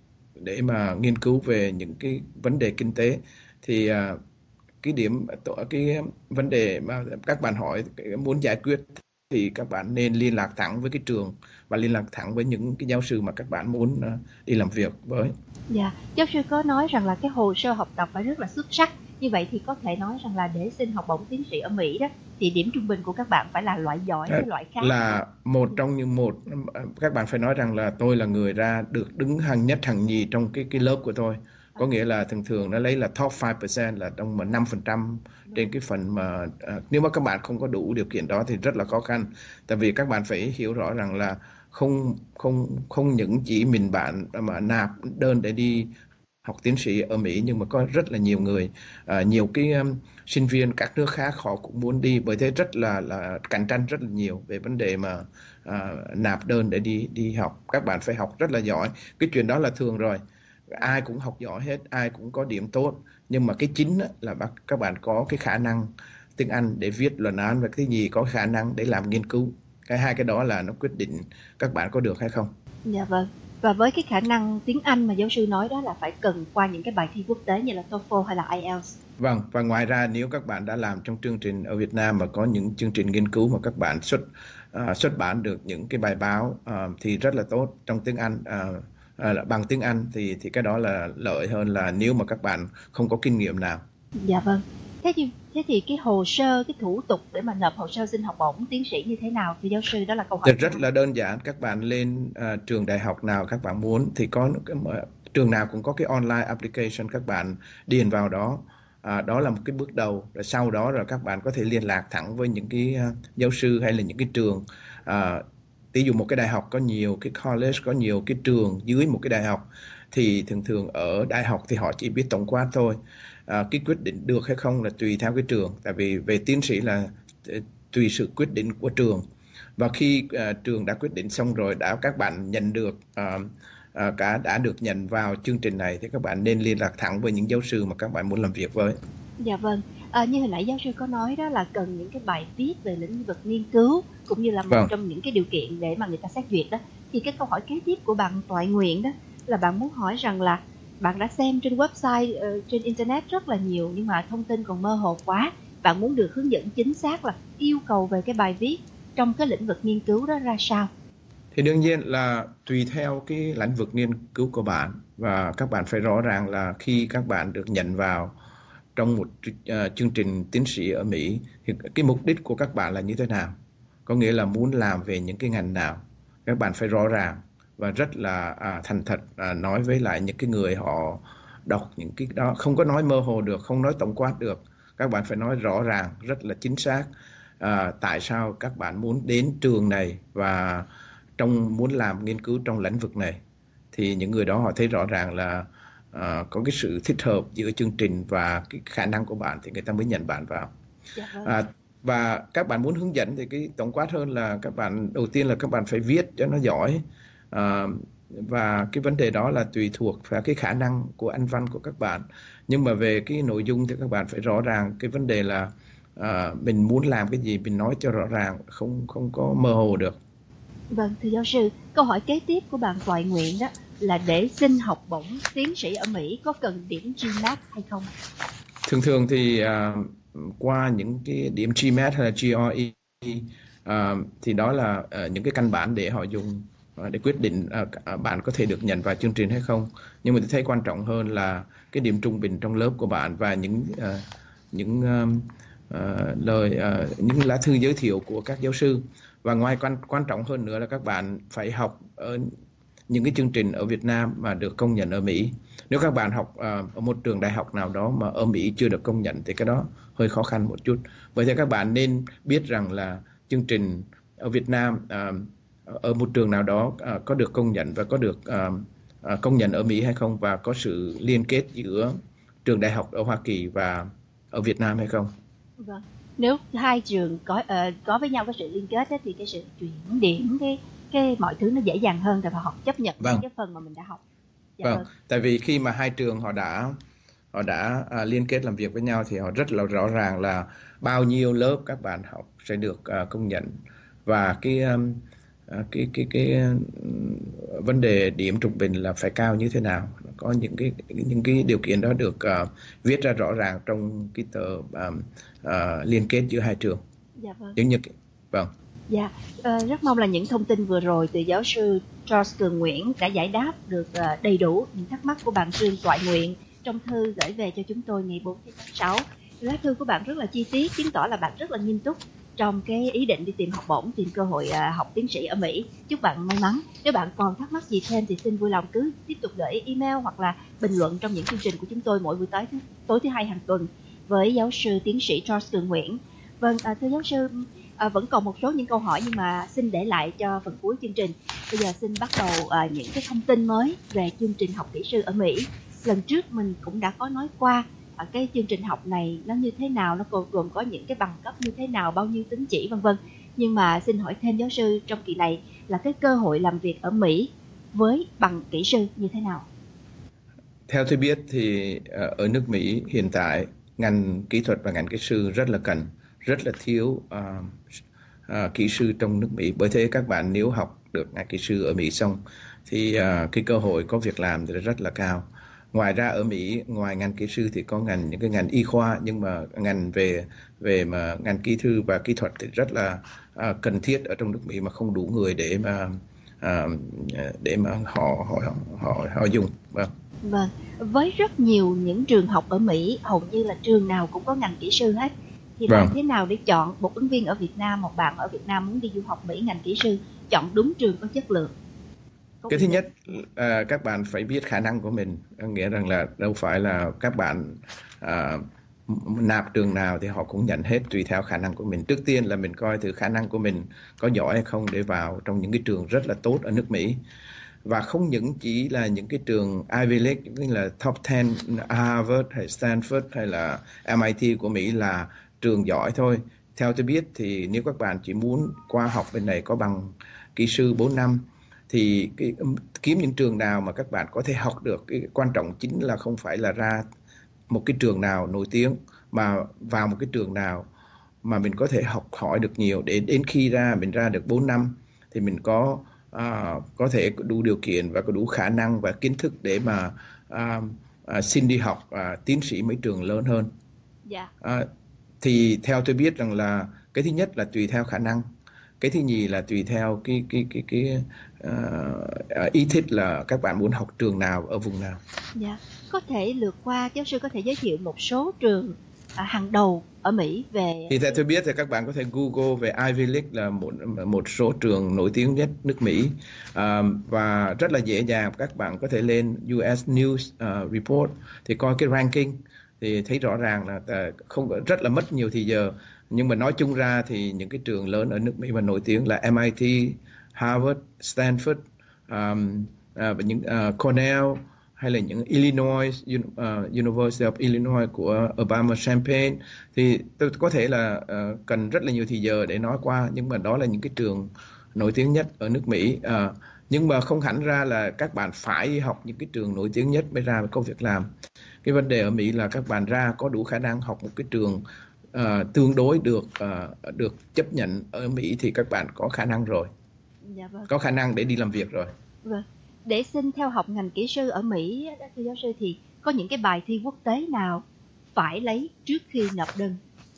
để mà nghiên cứu về những cái vấn đề kinh tế. Thì uh, cái điểm cái vấn đề mà các bạn hỏi muốn giải quyết thì các bạn nên liên lạc thẳng với cái trường và liên lạc thẳng với những cái giáo sư mà các bạn muốn đi làm việc với. Dạ, giáo sư có nói rằng là cái hồ sơ học tập phải rất là xuất sắc. Như vậy thì có thể nói rằng là để xin học bổng tiến sĩ ở Mỹ đó thì điểm trung bình của các bạn phải là loại giỏi hay loại khá? Là một trong những một các bạn phải nói rằng là tôi là người ra được đứng hàng nhất hàng nhì trong cái cái lớp của tôi. Có nghĩa là thường thường nó lấy là top năm phần trăm, là trong mà năm phần trăm trên cái phần mà uh, nếu mà các bạn không có đủ điều kiện đó thì rất là khó khăn. Tại vì các bạn phải hiểu rõ rằng là không không không những chỉ mình bạn mà nạp đơn để đi học tiến sĩ ở Mỹ, nhưng mà có rất là nhiều người, uh, nhiều cái um, sinh viên các nước khác họ cũng muốn đi, bởi thế rất là là cạnh tranh rất là nhiều về vấn đề mà uh, nạp đơn để đi đi học. Các bạn phải học rất là giỏi, cái chuyện đó là thường rồi. Ai cũng học giỏi hết, ai cũng có điểm tốt, nhưng mà cái chính là các bạn có cái khả năng tiếng Anh để viết luận án, và cái gì có khả năng để làm nghiên cứu. Cái hai cái đó là nó quyết định các bạn có được hay không. Dạ vâng. Và với cái khả năng tiếng Anh mà giáo sư nói đó là phải cần qua những cái bài thi quốc tế như là TOEFL hay là ai eo Vâng, và ngoài ra nếu các bạn đã làm trong chương trình ở Việt Nam mà có những chương trình nghiên cứu mà các bạn xuất uh, xuất bản được những cái bài báo uh, thì rất là tốt trong tiếng Anh. Uh, À, bằng tiếng Anh thì thì cái đó là lợi hơn là nếu mà các bạn không có kinh nghiệm nào. Dạ vâng. Thế thì thế thì cái hồ sơ, cái thủ tục để mà nộp hồ sơ xin học bổng tiến sĩ như thế nào thì giáo sư, đó là câu hỏi. Rất là đơn giản, các bạn lên uh, trường đại học nào các bạn muốn thì có cái, uh, trường nào cũng có cái online application, các bạn điền vào đó. À, đó là một cái bước đầu. Rồi sau đó rồi các bạn có thể liên lạc thẳng với những cái uh, giáo sư hay là những cái trường. Uh, Ví dụ một cái đại học có nhiều cái college, có nhiều cái trường dưới một cái đại học, thì thường thường ở đại học thì họ chỉ biết tổng quát thôi. À, cái quyết định được hay không là tùy theo cái trường, tại vì về tiến sĩ là tùy sự quyết định của trường. Và khi uh, trường đã quyết định xong rồi, đã các bạn nhận được uh, uh, cả đã được nhận vào chương trình này, thì các bạn nên liên lạc thẳng với những giáo sư mà các bạn muốn làm việc với. Dạ vâng. À, như hồi nãy giáo sư có nói đó là cần những cái bài viết về lĩnh vực nghiên cứu, cũng như là một vâng. trong những cái điều kiện để mà người ta xét duyệt đó. Thì cái câu hỏi kế tiếp của bạn Toại Nguyện đó là bạn muốn hỏi rằng là bạn đã xem trên website, uh, trên internet rất là nhiều, nhưng mà thông tin còn mơ hồ quá. Bạn muốn được hướng dẫn chính xác là yêu cầu về cái bài viết trong cái lĩnh vực nghiên cứu đó ra sao? Thì đương nhiên là tùy theo cái lĩnh vực nghiên cứu của bạn, và các bạn phải rõ ràng là khi các bạn được nhận vào trong một uh, chương trình tiến sĩ ở Mỹ thì cái mục đích của các bạn là như thế nào, có nghĩa là muốn làm về những cái ngành nào. Các bạn phải rõ ràng và rất là uh, thành thật uh, nói với lại những cái người họ đọc những cái đó, không có nói mơ hồ được, không nói tổng quát được. Các bạn phải nói rõ ràng, rất là chính xác uh, tại sao các bạn muốn đến trường này và trong muốn làm nghiên cứu trong lĩnh vực này. Thì những người đó họ thấy rõ ràng là Uh, có cái sự thích hợp giữa chương trình và cái khả năng của bạn thì người ta mới nhận bạn vào. Dạ vâng. À, và các bạn muốn hướng dẫn thì cái tổng quát hơn là các bạn đầu tiên là các bạn phải viết cho nó giỏi, à, và cái vấn đề đó là tùy thuộc vào cái khả năng của anh văn của các bạn. Nhưng mà về cái nội dung thì các bạn phải rõ ràng. Cái vấn đề là à, mình muốn làm cái gì mình nói cho rõ ràng, không không có mơ hồ được. Vâng, thưa giáo sư, câu hỏi kế tiếp của bạn Toại Nguyện đó là để xin học bổng tiến sĩ ở Mỹ có cần điểm GMAT hay không? Thường thường thì à, qua những cái điểm GMAT hay là giê rờ e à, thì đó là à, những cái căn bản để họ dùng à, để quyết định à, bạn có thể được nhận vào chương trình hay không. Nhưng mà tôi thấy quan trọng hơn là cái điểm trung bình trong lớp của bạn và những à, những à, à, lời à, những lá thư giới thiệu của các giáo sư. Và ngoài quan quan trọng hơn nữa là các bạn phải học ở những cái chương trình ở Việt Nam mà được công nhận ở Mỹ. Nếu các bạn học uh, ở một trường đại học nào đó mà ở Mỹ chưa được công nhận thì cái đó hơi khó khăn một chút. Vậy thì các bạn nên biết rằng là chương trình ở Việt Nam uh, ở một trường nào đó uh, có được công nhận và có được uh, uh, công nhận ở Mỹ hay không, và có sự liên kết giữa trường đại học ở Hoa Kỳ và ở Việt Nam hay không. Vâng. Nếu hai trường có uh, có với nhau có sự liên kết ấy, thì cái sự chuyển điểm cái cái mọi thứ nó dễ dàng hơn, tại vì họ chấp nhận Vâng. cái phần mà mình đã học. Dạ Vâng, vâng. tại vì khi mà hai trường họ đã họ đã à, liên kết làm việc với nhau thì họ rất là rõ ràng là bao nhiêu lớp các bạn học sẽ được à, công nhận, và cái um, à, cái cái cái um, vấn đề điểm trung bình là phải cao như thế nào. Có những cái những cái điều kiện đó được uh, viết ra rõ ràng trong cái tờ um, uh, liên kết giữa hai trường. Dạ vâng. Những như vâng. Dạ, uh, rất mong là những thông tin vừa rồi từ giáo sư Charles Cường Nguyễn đã giải đáp được uh, đầy đủ những thắc mắc của bạn Trương Toại Nguyện trong thư gửi về cho chúng tôi ngày bốn tháng sáu. Lá thư của bạn rất là chi tiết, chứng tỏ là bạn rất là nghiêm túc trong cái ý định đi tìm học bổng, tìm cơ hội uh, học tiến sĩ ở Mỹ. Chúc bạn may mắn. Nếu bạn còn thắc mắc gì thêm thì xin vui lòng cứ tiếp tục gửi email hoặc là bình luận trong những chương trình của chúng tôi mỗi buổi tối thứ, tối thứ hai hàng tuần với giáo sư tiến sĩ Charles Cường Nguyễn. Vâng, uh, thưa giáo sư, À, vẫn còn một số những câu hỏi nhưng mà xin để lại cho phần cuối chương trình. Bây giờ xin bắt đầu à, những cái thông tin mới về chương trình học kỹ sư ở Mỹ. Lần trước mình cũng đã có nói qua à, cái chương trình học này nó như thế nào, nó gồm, gồm có những cái bằng cấp như thế nào, bao nhiêu tín chỉ vân vân. Nhưng mà xin hỏi thêm giáo sư, trong kỳ này là cái cơ hội làm việc ở Mỹ với bằng kỹ sư như thế nào? Theo tôi biết thì ở nước Mỹ hiện tại ngành kỹ thuật và ngành kỹ sư rất là cần, rất là thiếu uh, uh, kỹ sư trong nước Mỹ. Bởi thế các bạn nếu học được ngành kỹ sư ở Mỹ xong thì uh, cái cơ hội có việc làm thì rất là cao. Ngoài ra ở Mỹ, ngoài ngành kỹ sư thì có ngành những cái ngành y khoa, nhưng mà ngành về về mà ngành kỹ thư và kỹ thuật thì rất là uh, cần thiết ở trong nước Mỹ mà không đủ người để mà uh, để mà họ họ họ họ dùng. Vâng. Vâng, với rất nhiều những trường học ở Mỹ, hầu như là trường nào cũng có ngành kỹ sư hết. Thì làm Vâng. thế nào để chọn một ứng viên ở Việt Nam, một bạn ở Việt Nam muốn đi du học Mỹ ngành kỹ sư, chọn đúng trường có chất lượng? Có Cái thứ nhất, à, các bạn phải biết khả năng của mình, nghĩa rằng là đâu phải là các bạn à, nạp trường nào thì họ cũng nhận hết, tùy theo khả năng của mình. Trước tiên là mình coi thử khả năng của mình có giỏi hay không để vào trong những cái trường rất là tốt ở nước Mỹ. Và không những chỉ là những cái trường Ivy League, những là top mười, Harvard hay Stanford hay là em I T của Mỹ là trường giỏi thôi. Theo tôi biết thì nếu các bạn chỉ muốn qua học bên này có bằng kỹ sư bốn năm thì cái, kiếm những trường nào mà các bạn có thể học được. Cái quan trọng chính là không phải là ra một cái trường nào nổi tiếng, mà vào một cái trường nào mà mình có thể học hỏi được nhiều, để đến khi ra mình ra được bốn năm thì mình có à, có thể đủ điều kiện và có đủ khả năng và kiến thức để mà à, à, xin đi học à, tiến sĩ mấy trường lớn hơn. Dạ. À, thì theo tôi biết rằng là cái thứ nhất là tùy theo khả năng, cái thứ nhì là tùy theo cái cái cái cái uh, ý thích là các bạn muốn học trường nào ở vùng nào. Dạ, có thể lượt qua, giáo sư có thể giới thiệu một số trường à, hàng đầu ở Mỹ về. Thì theo tôi biết thì các bạn có thể Google về Ivy League là một một số trường nổi tiếng nhất nước Mỹ, uh, và rất là dễ dàng các bạn có thể lên U S News uh, Report thì coi cái ranking thì thấy rõ ràng là không rất là mất nhiều thì giờ. Nhưng mà nói chung ra thì những cái trường lớn ở nước Mỹ mà nổi tiếng là em I T, Harvard, Stanford, um, uh, và những uh, Cornell hay là những Illinois, uh, University of Illinois của Urbana-Champaign, thì tôi có thể là uh, cần rất là nhiều thời giờ để nói qua, nhưng mà đó là những cái trường nổi tiếng nhất ở nước Mỹ. Uh, nhưng mà không hẳn ra là các bạn phải học những cái trường nổi tiếng nhất mới ra có việc làm. Cái vấn đề ở Mỹ là các bạn ra có đủ khả năng học một cái trường uh, tương đối được uh, được chấp nhận ở Mỹ thì các bạn có khả năng rồi. Dạ vâng. Có khả năng để đi làm việc rồi. Vâng. Để xin theo học ngành kỹ sư ở Mỹ, thưa giáo sư, thì có những cái bài thi quốc tế nào phải lấy trước khi nộp đơn?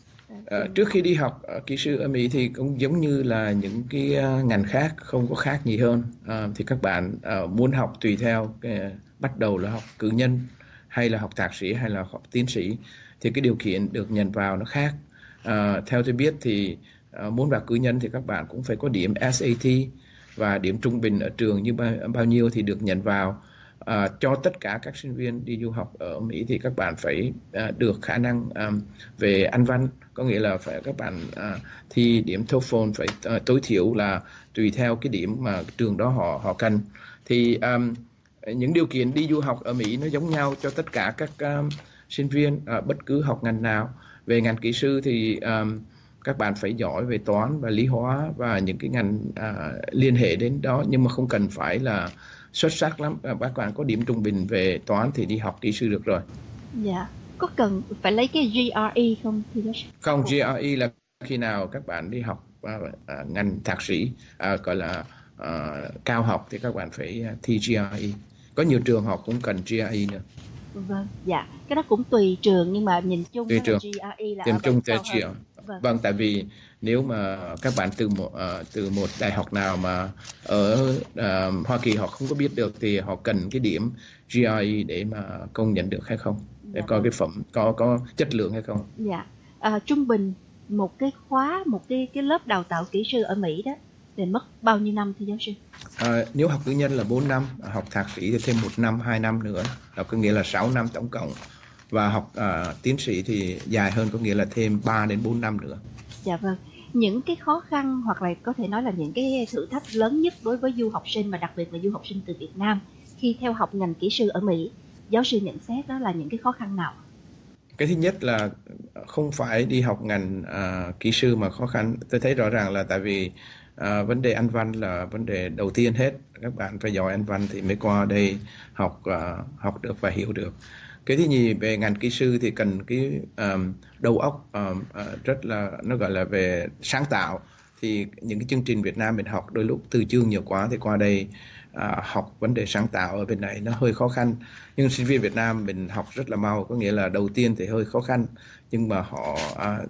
À, trước khi đi học uh, kỹ sư ở Mỹ thì cũng giống như là những cái uh, ngành khác, không có khác gì hơn. Uh, thì các bạn uh, muốn học tùy theo uh, bắt đầu là học cử nhân hay là học thạc sĩ hay là học tiến sĩ thì cái điều kiện được nhận vào nó khác. Uh, theo tôi biết thì uh, muốn vào cử nhân thì các bạn cũng phải có điểm S A T và điểm trung bình ở trường như bao, bao nhiêu thì được nhận vào. À, cho tất cả các sinh viên đi du học ở Mỹ thì các bạn phải à, được khả năng à, về Anh văn, có nghĩa là phải các bạn à, thi điểm TOEFL phải à, tối thiểu là tùy theo cái điểm mà trường đó họ họ cần. Thì à, những điều kiện đi du học ở Mỹ nó giống nhau cho tất cả các à, sinh viên à, bất cứ học ngành nào. Về ngành kỹ sư thì à, các bạn phải giỏi về toán và lý hóa và những cái ngành à, liên hệ đến đó, nhưng mà không cần phải là xuất sắc lắm. Các bạn có điểm trung bình về toán thì đi học kỹ sư được rồi. Dạ, có cần phải lấy cái G R E không? Không, G R E là khi nào các bạn đi học à, à, ngành thạc sĩ à, gọi là à, cao học thì các bạn phải thi G R E. Có nhiều trường họ cũng cần G R E nữa. Vâng, dạ, cái đó cũng tùy trường, nhưng mà nhìn chung là G R E là nhìn chung cao hơn. Vâng. vâng, tại vì nếu mà các bạn từ một uh, từ một đại học nào mà ở uh, Hoa Kỳ họ không có biết được thì họ cần cái điểm G R E để mà công nhận được hay không, để dạ. coi cái phẩm có có chất lượng hay không. Dạ, à, trung bình một cái khóa, một cái cái lớp đào tạo kỹ sư ở Mỹ đó thì mất bao nhiêu năm thưa giáo sư? À, nếu học cử nhân là bốn năm, học thạc sĩ thì thêm một năm, hai năm nữa, đó có nghĩa là sáu năm tổng cộng. Và học uh, tiến sĩ thì dài hơn, có nghĩa là thêm ba đến bốn năm nữa. Dạ vâng. Những cái khó khăn hoặc là có thể nói là những cái thử thách lớn nhất đối với du học sinh, mà đặc biệt là du học sinh từ Việt Nam khi theo học ngành kỹ sư ở Mỹ, giáo sư nhận xét đó là những cái khó khăn nào? Cái thứ nhất là không phải đi học ngành uh, kỹ sư mà khó khăn. Tôi thấy rõ ràng là tại vì uh, vấn đề Anh văn là vấn đề đầu tiên hết. Các bạn phải giỏi Anh văn thì mới qua đây học uh, học được và hiểu được. Cái thứ nhì về ngành kỹ sư thì cần cái um, đầu óc um, uh, rất là, nó gọi là về sáng tạo. Thì những cái chương trình Việt Nam mình học đôi lúc từ chương nhiều quá thì qua đây uh, học vấn đề sáng tạo ở bên này nó hơi khó khăn. Nhưng sinh viên Việt Nam mình học rất là mau, có nghĩa là đầu tiên thì hơi khó khăn nhưng mà họ uh,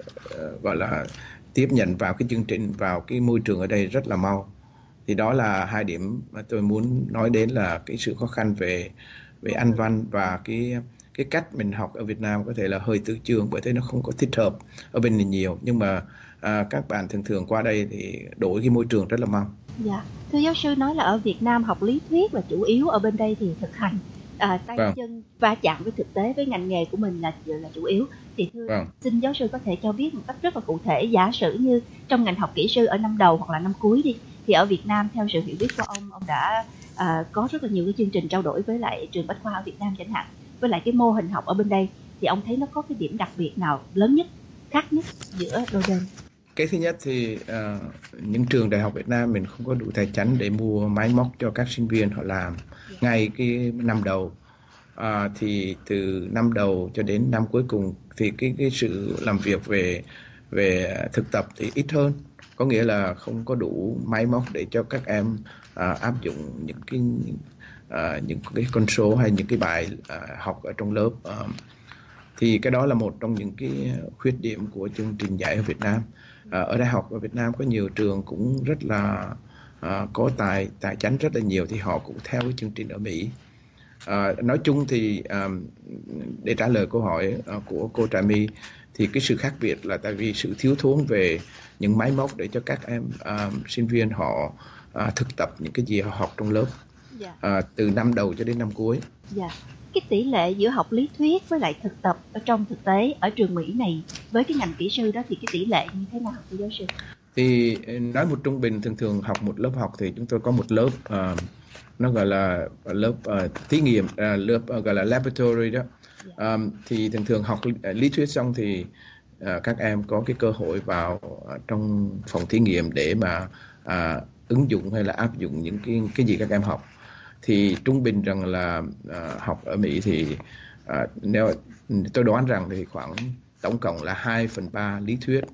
uh, gọi là tiếp nhận vào cái chương trình, vào cái môi trường ở đây rất là mau. Thì đó là hai điểm mà tôi muốn nói đến, là cái sự khó khăn về về Anh văn và cái cái cách mình học ở Việt Nam có thể là hơi tự chương, bởi thế nó không có thích hợp ở bên này nhiều. Nhưng mà à, các bạn thường thường qua đây thì đổi cái môi trường rất là mau. Dạ, thưa giáo sư nói là ở Việt Nam học lý thuyết là chủ yếu, ở bên đây thì thực hành, à, tay vâng. chân va chạm với thực tế với ngành nghề của mình là là chủ yếu. Thì thưa vâng. xin giáo sư có thể cho biết một cách rất là cụ thể, giả sử như trong ngành học kỹ sư ở năm đầu hoặc là năm cuối đi, thì ở Việt Nam theo sự hiểu biết của ông, ông đã à, có rất là nhiều cái chương trình trao đổi với lại trường Bách khoa ở Việt Nam chẳng hạn, với lại cái mô hình học ở bên đây, thì ông thấy nó có cái điểm đặc biệt nào lớn nhất, khác nhất giữa đôi bên? Cái thứ nhất thì uh, những trường đại học Việt Nam mình không có đủ tài chính để mua máy móc cho các sinh viên họ làm yeah. ngay cái năm đầu. Uh, thì từ năm đầu cho đến năm cuối cùng thì cái cái sự làm việc về về thực tập thì ít hơn, có nghĩa là không có đủ máy móc để cho các em uh, áp dụng những cái uh, những cái con số hay những cái bài uh, học ở trong lớp. Uh, thì cái đó là một trong những cái khuyết điểm của chương trình dạy ở Việt Nam. Uh, ở đại học ở Việt Nam có nhiều trường cũng rất là uh, có tài tài chánh rất là nhiều, thì họ cũng theo cái chương trình ở Mỹ. Uh, nói chung thì um, để trả lời câu hỏi uh, của cô Trà My, thì cái sự khác biệt là tại vì sự thiếu thốn về những máy móc để cho các em uh, sinh viên họ uh, thực tập những cái gì họ học trong lớp yeah. uh, từ năm đầu cho đến năm cuối. Dạ. Yeah. Cái tỷ lệ giữa học lý thuyết với lại thực tập ở trong thực tế ở trường Mỹ này với cái ngành kỹ sư đó thì cái tỷ lệ như thế nào thưa giáo sư? Thì nói một trung bình, thường thường học một lớp học thì chúng tôi có một lớp uh, nó gọi là lớp uh, thí nghiệm, uh, lớp uh, gọi là laboratory đó. Um, thì thường thường học uh, lý thuyết xong thì uh, các em có cái cơ hội vào uh, trong phòng thí nghiệm để mà uh, ứng dụng hay là áp dụng những cái cái gì các em học. Thì trung bình rằng là uh, học ở Mỹ thì uh, nếu tôi đoán rằng thì khoảng tổng cộng là hai phần ba lý thuyết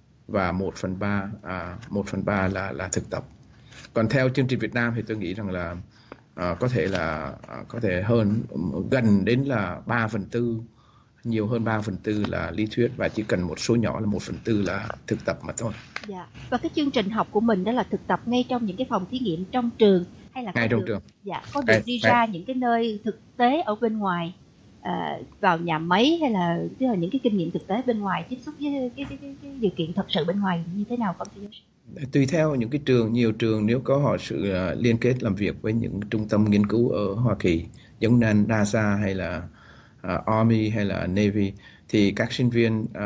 và một phần ba à, một phần ba là là thực tập. Còn theo chương trình Việt Nam thì tôi nghĩ rằng là à, có thể là à, có thể hơn gần đến là ba phần tư, nhiều hơn ba phần tư là lý thuyết và chỉ cần một số nhỏ là một phần tư là thực tập mà thôi. Dạ. Và cái chương trình học của mình đó là thực tập ngay trong những cái phòng thí nghiệm trong trường hay là ngay trong được, trường? Dạ, có được ngay, đi ngay. ra những cái nơi thực tế ở bên ngoài, à, vào nhà máy hay là, tức là những cái kinh nghiệm thực tế bên ngoài, tiếp xúc với cái, cái, cái, cái điều kiện thật sự bên ngoài như thế nào không thưa giáo sư? Tùy theo những cái trường, nhiều trường nếu có họ sự uh, liên kết làm việc với những trung tâm nghiên cứu ở Hoa Kỳ giống như NASA hay là uh, Army hay là Navy thì các sinh viên uh,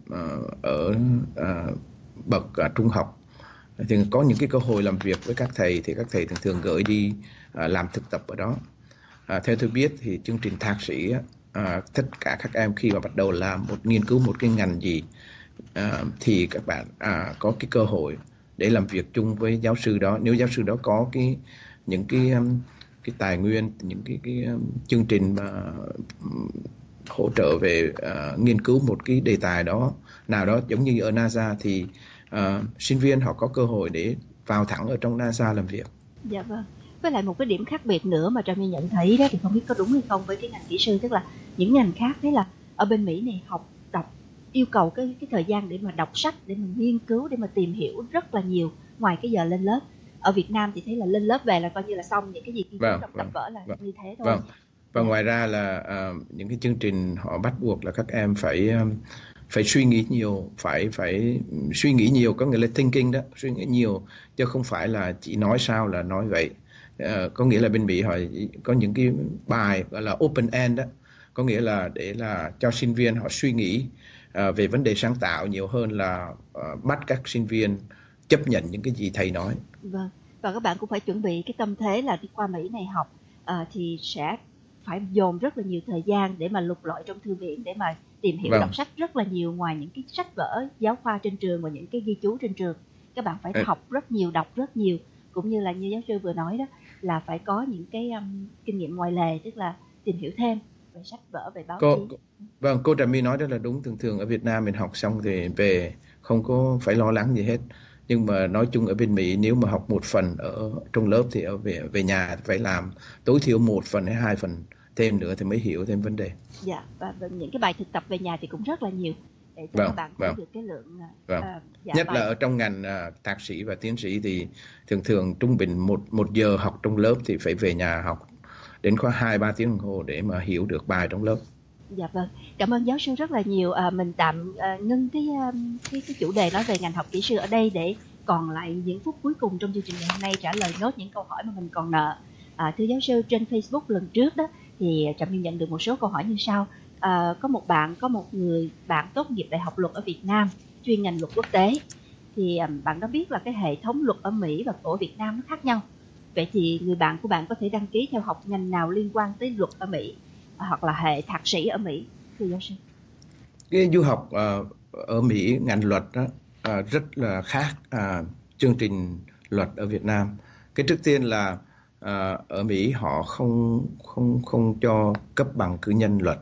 uh, ở uh, bậc uh, trung học thì có những cái cơ hội làm việc với các thầy, thì các thầy thường thường gửi đi uh, làm thực tập ở đó. Uh, theo tôi biết thì chương trình thạc sĩ uh, tất cả các em khi mà bắt đầu làm một nghiên cứu một cái ngành gì uh, thì các bạn uh, có cái cơ hội để làm việc chung với giáo sư đó. Nếu giáo sư đó có cái những cái um, cái tài nguyên, những cái cái um, chương trình mà um, hỗ trợ về uh, nghiên cứu một cái đề tài đó nào đó, giống như ở NASA thì uh, sinh viên họ có cơ hội để vào thẳng ở trong NASA làm việc. Dạ vâng. Với lại một cái điểm khác biệt nữa mà Trà My nhận thấy đó, thì không biết có đúng hay không với cái ngành kỹ sư, tức là những ngành khác đấy là ở bên Mỹ này học đọc yêu cầu cái cái thời gian để mà đọc sách, để mà nghiên cứu, để mà tìm hiểu rất là nhiều ngoài cái giờ lên lớp. Ở Việt Nam thì thấy là lên lớp về là coi như là xong, những cái gì nghiên cứu Vâng, trong vâng, tập vở là vâng, như thế thôi. vâng. Và Dạ. ngoài ra là uh, những cái chương trình họ bắt buộc là các em phải um, phải suy nghĩ nhiều, phải phải suy nghĩ nhiều, có nghĩa là thinking đó, suy nghĩ nhiều chứ không phải là chỉ nói sao là nói vậy. Uh, có nghĩa là bên Mỹ họ có những cái bài gọi là open end đó, có nghĩa là để là cho sinh viên họ suy nghĩ uh, về vấn đề sáng tạo nhiều hơn là uh, bắt các sinh viên chấp nhận những cái gì thầy nói. Vâng. Và các bạn cũng phải chuẩn bị cái tâm thế là đi qua Mỹ này học uh, thì sẽ phải dồn rất là nhiều thời gian để mà lục lọi trong thư viện, để mà tìm hiểu, Vâng. đọc sách rất là nhiều, ngoài những cái sách vở giáo khoa trên trường và những cái ghi chú trên trường. Các bạn phải Ừ. học rất nhiều, đọc rất nhiều, cũng như là như giáo sư vừa nói đó, là phải có những cái um, kinh nghiệm ngoài lề, tức là tìm hiểu thêm về sách vở, về báo Cô, chí. cô- vâng, cô Trà My nói rất là đúng. Thường thường ở Việt Nam mình học xong thì về không có phải lo lắng gì hết. Nhưng mà nói chung ở bên Mỹ nếu mà học một phần ở trong lớp thì ở về về nhà phải làm tối thiểu một phần hay hai phần thêm nữa thì mới hiểu thêm vấn đề. Dạ, và, và những cái bài thực tập về nhà thì cũng rất là nhiều để cho Vâng, các bạn có vâng. được cái lượng uh, Vâng. uh, dạ, Nhất bài. là ở trong ngành à, thạc sĩ và tiến sĩ thì thường thường trung bình một một giờ học trong lớp thì phải về nhà học đến khoảng hai ba tiếng đồng hồ để mà hiểu được bài trong lớp. Dạ vâng, cảm ơn giáo sư rất là nhiều. À, mình tạm à, ngưng cái, um, cái cái chủ đề nói về ngành học kỹ sư ở đây để còn lại những phút cuối cùng trong chương trình ngày hôm nay trả lời nốt những câu hỏi mà mình còn nợ. À, thưa giáo sư, trên Facebook lần trước đó thì Trà My nhận được một số câu hỏi như sau. À, có một bạn, có một người bạn tốt nghiệp Đại học Luật ở Việt Nam, chuyên ngành luật quốc tế. Thì um, bạn đó biết là cái hệ thống luật ở Mỹ và của Việt Nam nó khác nhau. Vậy thì người bạn của bạn có thể đăng ký theo học ngành nào liên quan tới luật ở Mỹ, hoặc là hệ thạc sĩ ở Mỹ, thưa giáo sư? Cái du học ờ, ở Mỹ ngành luật đó ờ, rất là khác ờ, chương trình luật ở Việt Nam. Cái trước tiên là ờ, ở Mỹ họ không không không cho cấp bằng cử nhân luật.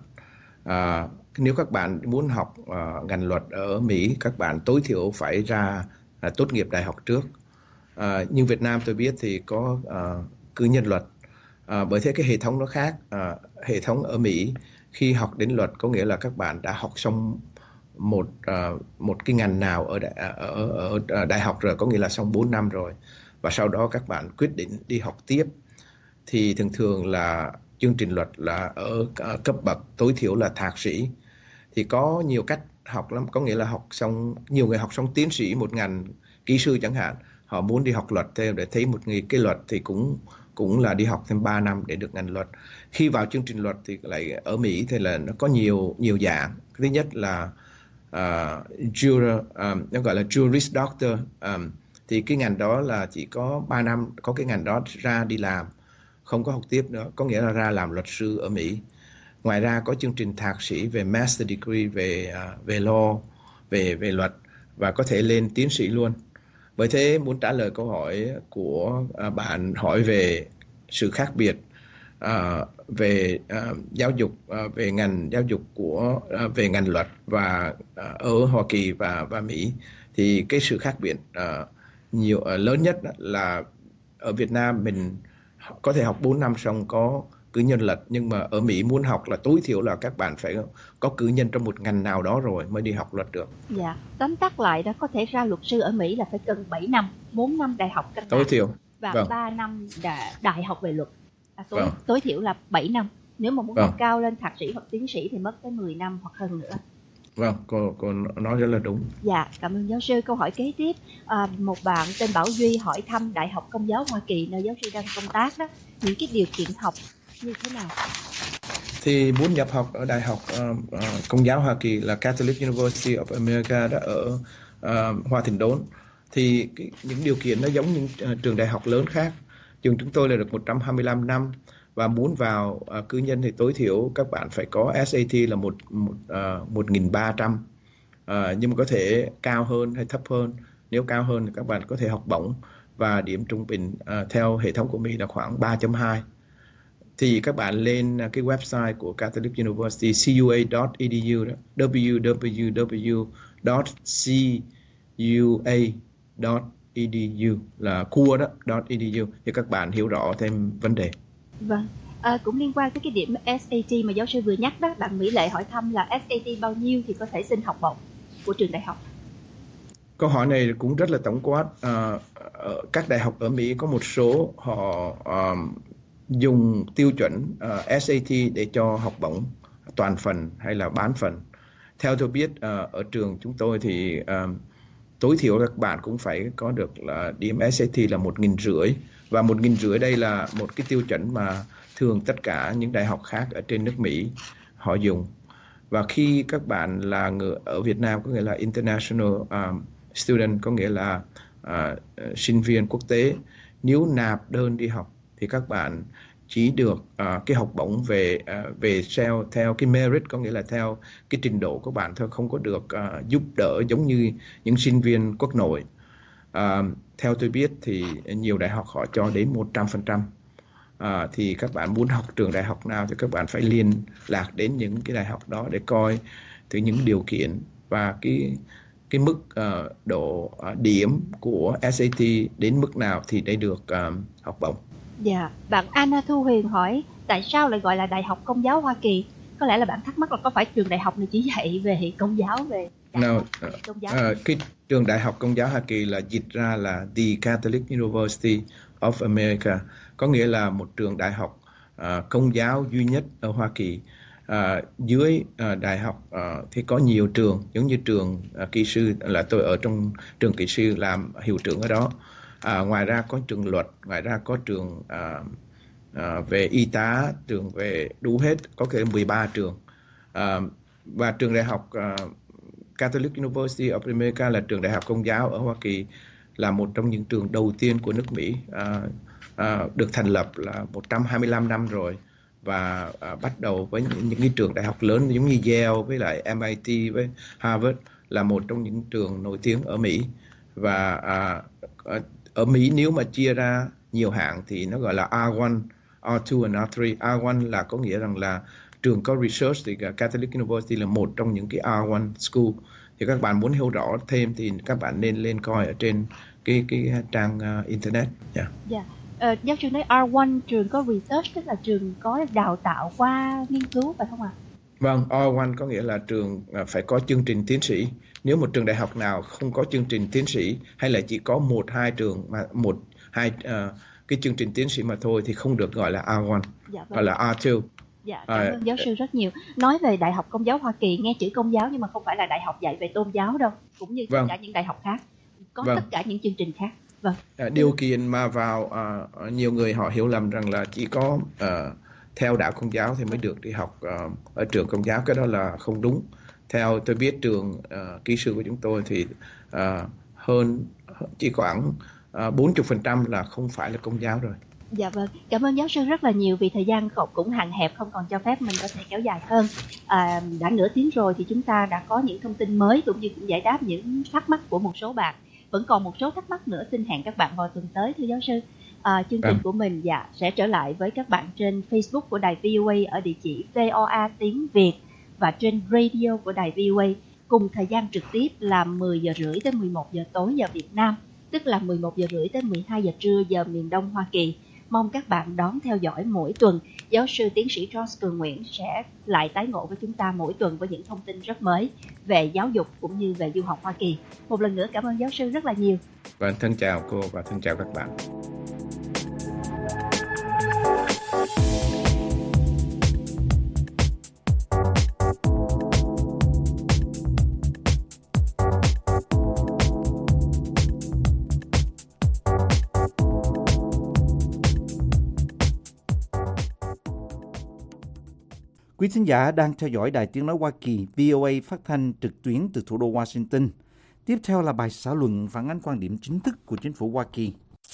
Ờ, nếu các bạn muốn học ờ, ngành luật ở Mỹ, các bạn tối thiểu phải ra ờ, tốt nghiệp đại học trước. Ờ, nhưng Việt Nam tôi biết thì có ờ, cử nhân luật. Ờ, bởi thế cái hệ thống nó khác. Ờ, hệ thống ở Mỹ khi học đến luật có nghĩa là các bạn đã học xong một uh, một cái ngành nào ở đại, ở, ở, ở đại học rồi, có nghĩa là xong bốn năm rồi, và sau đó các bạn quyết định đi học tiếp thì thường thường là chương trình luật là ở uh, cấp bậc tối thiểu là thạc sĩ. Thì có nhiều cách học lắm, có nghĩa là học xong, nhiều người học xong tiến sĩ một ngành kỹ sư chẳng hạn, họ muốn đi học luật thêm để thấy một nghề cái luật thì cũng cũng là đi học thêm ba năm để được ngành luật. Khi vào chương trình luật thì lại ở Mỹ thì là nó có nhiều nhiều dạng. Thứ nhất là uh, juror, um, nó gọi là Juris Doctor, um, thì cái ngành đó là chỉ có ba năm, có cái ngành đó ra đi làm, không có học tiếp nữa, có nghĩa là ra làm luật sư ở Mỹ. Ngoài ra có chương trình thạc sĩ về master degree về uh, về law, về về luật, và có thể lên tiến sĩ luôn. Bởi thế muốn trả lời câu hỏi của uh, bạn hỏi về sự khác biệt uh, về uh, giáo dục, uh, về ngành giáo dục của uh, về ngành luật và uh, ở Hoa Kỳ và và Mỹ, thì cái sự khác biệt uh, nhiều uh, lớn nhất là ở Việt Nam mình có thể học bốn năm xong có cử nhân luật, nhưng mà ở Mỹ muốn học là tối thiểu là các bạn phải có cử nhân trong một ngành nào đó rồi mới đi học luật được. Dạ, tóm tắt lại đó, có thể ra luật sư ở Mỹ là phải cần bảy năm, bốn năm đại học căn tối bản thiểu và vâng. ba năm đại, đại học về luật. À, tối, Vâng. tối thiểu là bảy năm. Nếu mà muốn Vâng. học cao lên thạc sĩ hoặc tiến sĩ thì mất tới mười năm hoặc hơn nữa. Vâng, cô, cô nói rất là đúng. Dạ, cảm ơn giáo sư. Câu hỏi kế tiếp, à, một bạn tên Bảo Duy hỏi thăm Đại học Công giáo Hoa Kỳ nơi giáo sư đang công tác đó, những cái điều kiện học như thế nào? Thì muốn nhập học ở Đại học uh, uh, Công giáo Hoa Kỳ là Catholic University of America đó ở uh, Hoa Thịnh Đốn, thì cái, những điều kiện nó giống như uh, trường đại học lớn khác. Trường chúng tôi là được một trăm hai mươi lăm năm, và muốn vào uh, cử nhân thì tối thiểu các bạn phải có ét a tê là một một uh, một nghìn ba trăm, uh, nhưng mà có thể cao hơn hay thấp hơn. Nếu cao hơn thì các bạn có thể học bổng, và điểm trung bình uh, theo hệ thống của mình là khoảng ba chấm hai. Thì các bạn lên cái website của Catholic University c u a dot e d u đó, w w w dot c u a dot e d u là cua đó dot e d u để các bạn hiểu rõ thêm vấn đề. Vâng, à, cũng liên quan tới cái điểm ét a tê mà giáo sư vừa nhắc đó, bạn Mỹ Lệ hỏi thăm là ét a tê bao nhiêu thì có thể xin học bổng của trường đại học? Câu hỏi này cũng rất là tổng quát. À, ở các đại học ở Mỹ có một số họ um, dùng tiêu chuẩn uh, ét a tê để cho học bổng toàn phần hay là bán phần. Theo tôi biết uh, ở trường chúng tôi thì uh, tối thiểu các bạn cũng phải có được là điểm ét a tê là một nghìn rưỡi, và một nghìn rưỡi đây là một cái tiêu chuẩn mà thường tất cả những đại học khác ở trên nước Mỹ họ dùng. Và khi các bạn là người ở Việt Nam, có nghĩa là international um, student, có nghĩa là uh, sinh viên quốc tế, nếu nạp đơn đi học thì các bạn chỉ được uh, cái học bổng về uh, về theo theo cái merit, có nghĩa là theo cái trình độ của bạn thôi, không có được uh, giúp đỡ giống như những sinh viên quốc nội. Uh, theo tôi biết thì nhiều đại học họ cho đến một trăm phần trăm. Uh, thì các bạn muốn học trường đại học nào thì các bạn phải liên lạc đến những cái đại học đó để coi từ những điều kiện và cái cái mức uh, độ uh, điểm của ét a tê đến mức nào thì để được uh, học bổng. Dạ, bạn Anna Thu Huyền hỏi tại sao lại gọi là Đại học Công giáo Hoa Kỳ? Có lẽ là bạn thắc mắc là có phải trường đại học này chỉ dạy về công giáo, về No, uh, công giáo? uh, cái trường đại học Công giáo Hoa Kỳ là dịch ra là The Catholic University of America, có nghĩa là một trường đại học uh, công giáo duy nhất ở Hoa Kỳ. Uh, dưới uh, đại học uh, thì có nhiều trường, giống như trường uh, kỹ sư, là tôi ở trong trường kỹ sư làm hiệu trưởng ở đó. À, ngoài ra có trường luật, ngoài ra có trường à, à, về y tá, trường về đủ hết, có thể mười ba trường. À, và trường đại học à, Catholic University of America là trường đại học công giáo ở Hoa Kỳ, là một trong những trường đầu tiên của nước Mỹ, à, à, được thành lập là một trăm hai mươi lăm năm rồi, và à, bắt đầu với những, những cái trường đại học lớn giống như Yale với lại em i tê với Harvard, là một trong những trường nổi tiếng ở Mỹ. Và à, ở Mỹ nếu mà chia ra nhiều hạng thì nó gọi là R một, R hai and R ba. R một là có nghĩa rằng là trường có research, thì Catholic University là một trong những cái R một school. Thì các bạn muốn hiểu rõ thêm thì các bạn nên lên coi ở trên cái cái trang uh, internet. Yeah. Dạ. Ờ, giáo sư nói R một trường có research, tức là trường có đào tạo qua nghiên cứu phải không ạ? Vâng, R một có nghĩa là trường uh, phải có chương trình tiến sĩ. Nếu một trường đại học nào không có chương trình tiến sĩ, hay là chỉ có một hai trường mà một hai uh, cái chương trình tiến sĩ mà thôi, thì không được gọi là R một, dạ, vâng. gọi là R hai. Dạ, cảm ơn à, giáo sư rất nhiều. Nói về Đại học Công giáo Hoa Kỳ, nghe chữ công giáo nhưng mà không phải là đại học dạy về tôn giáo đâu, cũng như vâng. tất cả những đại học khác, có vâng. tất cả những chương trình khác. Vâng. À, điều kiện mà vào uh, nhiều người họ hiểu lầm rằng là chỉ có uh, theo đạo Công giáo thì mới được đi học uh, ở trường Công giáo, cái đó là không đúng. Theo tôi biết trường uh, kỹ sư của chúng tôi thì uh, hơn chỉ khoảng uh, bốn mươi phần trăm là không phải là công giáo rồi. Dạ vâng, cảm ơn giáo sư rất là nhiều vì thời gian cũng hạn hẹp không còn cho phép mình có thể kéo dài hơn. À, đã nửa tiếng rồi thì chúng ta đã có những thông tin mới cũng như cũng giải đáp những thắc mắc của một số bạn. Vẫn còn một số thắc mắc nữa, xin hẹn các bạn vào tuần tới thưa giáo sư. À, chương trình của mình dạ sẽ trở lại với các bạn trên Facebook của đài vê o a ở địa chỉ vê o a tiếng Việt và trên radio của đài vê o a cùng thời gian trực tiếp là mười giờ rưỡi tới mười một giờ tối giờ Việt Nam, tức là mười một giờ rưỡi tới mười hai giờ trưa giờ miền Đông Hoa Kỳ. Mong các bạn đón theo dõi mỗi tuần. Giáo sư tiến sĩ George Cường Nguyễn sẽ lại tái ngộ với chúng ta mỗi tuần với những thông tin rất mới về giáo dục cũng như về du học Hoa Kỳ. Một lần nữa cảm ơn giáo sư rất là nhiều. Vâng, thân chào cô và thân chào các bạn. Quý thính giả đang theo dõi Đài Tiếng Nói Hoa Kỳ vê o a phát thanh trực tuyến từ thủ đô Washington. Tiếp theo là bài xã luận phản ánh quan điểm chính thức của chính phủ Hoa Kỳ.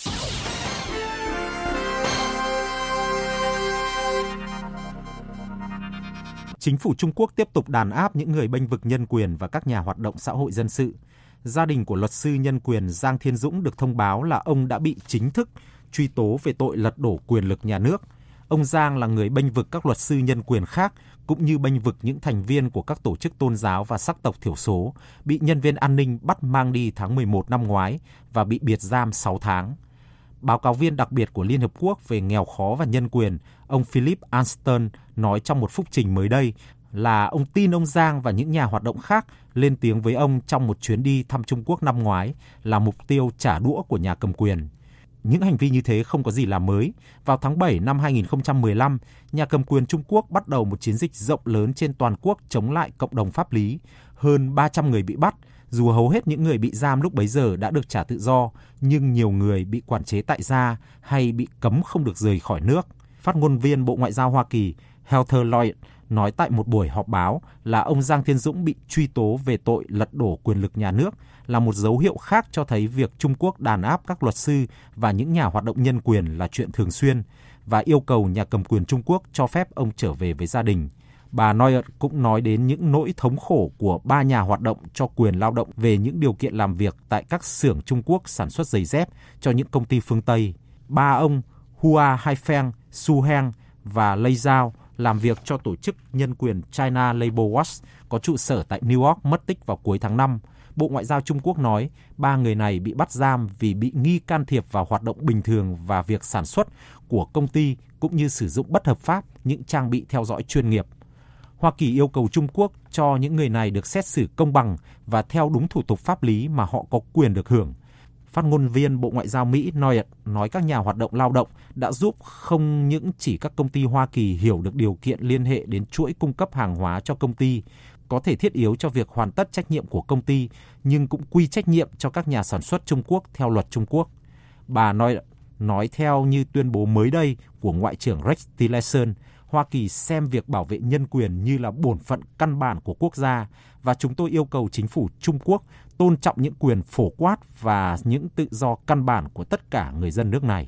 Chính phủ Trung Quốc tiếp tục đàn áp những người bênh vực nhân quyền và các nhà hoạt động xã hội dân sự. Gia đình của luật sư nhân quyền Giang Thiên Dũng được thông báo là ông đã bị chính thức truy tố về tội lật đổ quyền lực nhà nước. Ông Giang là người bênh vực các luật sư nhân quyền khác, cũng như bênh vực những thành viên của các tổ chức tôn giáo và sắc tộc thiểu số, bị nhân viên an ninh bắt mang đi tháng mười một năm ngoái và bị biệt giam sáu tháng. Báo cáo viên đặc biệt của Liên Hợp Quốc về nghèo khó và nhân quyền, ông Philip Anston nói trong một phúc trình mới đây là ông tin ông Giang và những nhà hoạt động khác lên tiếng với ông trong một chuyến đi thăm Trung Quốc năm ngoái là mục tiêu trả đũa của nhà cầm quyền. Những hành vi như thế không có gì là mới. Vào tháng bảy năm hai nghìn không trăm mười lăm, nhà cầm quyền Trung Quốc bắt đầu một chiến dịch rộng lớn trên toàn quốc chống lại cộng đồng pháp lý. Hơn ba trăm người bị bắt, dù hầu hết những người bị giam lúc bấy giờ đã được trả tự do, nhưng nhiều người bị quản chế tại gia hay bị cấm không được rời khỏi nước. Phát ngôn viên Bộ Ngoại giao Hoa Kỳ Heather Lloyd nói tại một buổi họp báo là ông Giang Thiên Dũng bị truy tố về tội lật đổ quyền lực nhà nước là một dấu hiệu khác cho thấy việc Trung Quốc đàn áp các luật sư và những nhà hoạt động nhân quyền là chuyện thường xuyên và yêu cầu nhà cầm quyền Trung Quốc cho phép ông trở về với gia đình. Bà Noyer cũng nói đến những nỗi thống khổ của ba nhà hoạt động cho quyền lao động về những điều kiện làm việc tại các xưởng Trung Quốc sản xuất giày dép cho những công ty phương Tây. Ba ông Hua Haifeng, Su Heng và Lei Zhao làm việc cho tổ chức nhân quyền China Labour Watch có trụ sở tại New York mất tích vào cuối tháng năm. Bộ Ngoại giao Trung Quốc nói ba người này bị bắt giam vì bị nghi can thiệp vào hoạt động bình thường và việc sản xuất của công ty cũng như sử dụng bất hợp pháp những trang bị theo dõi chuyên nghiệp. Hoa Kỳ yêu cầu Trung Quốc cho những người này được xét xử công bằng và theo đúng thủ tục pháp lý mà họ có quyền được hưởng. Phát ngôn viên Bộ Ngoại giao Mỹ Noyer nói các nhà hoạt động lao động đã giúp không những chỉ các công ty Hoa Kỳ hiểu được điều kiện liên hệ đến chuỗi cung cấp hàng hóa cho công ty, có thể thiết yếu cho việc hoàn tất trách nhiệm của công ty, nhưng cũng quy trách nhiệm cho các nhà sản xuất Trung Quốc theo luật Trung Quốc. Bà Noyer nói theo như tuyên bố mới đây của Ngoại trưởng Rex Tillerson, Hoa Kỳ xem việc bảo vệ nhân quyền như là bổn phận căn bản của quốc gia và chúng tôi yêu cầu chính phủ Trung Quốc tôn trọng những quyền phổ quát và những tự do căn bản của tất cả người dân nước này.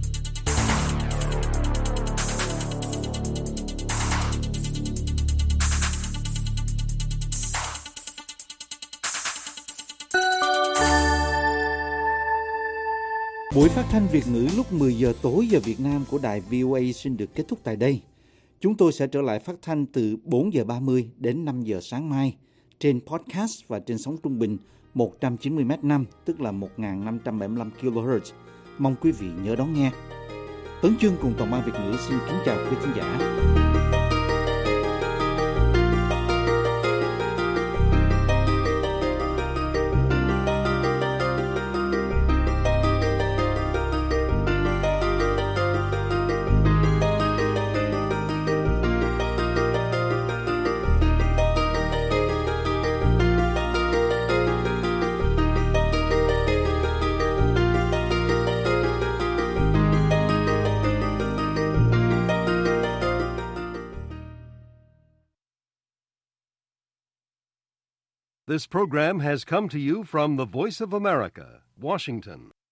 Buổi phát thanh Việt ngữ lúc mười giờ tối giờ Việt Nam của đài vê o a xin được kết thúc tại đây. Chúng tôi sẽ trở lại phát thanh từ bốn giờ ba mươi đến năm giờ sáng mai trên podcast và trên sóng trung bình một trăm chín mươi mét năm, tức là một nghìn năm trăm bảy mươi lăm ki lô héc. Mong quý vị nhớ đón nghe. Tấn Chương cùng Toàn ban Việt ngữ xin kính chào quý khán giả. This program has come to you from the Voice of America, Washington.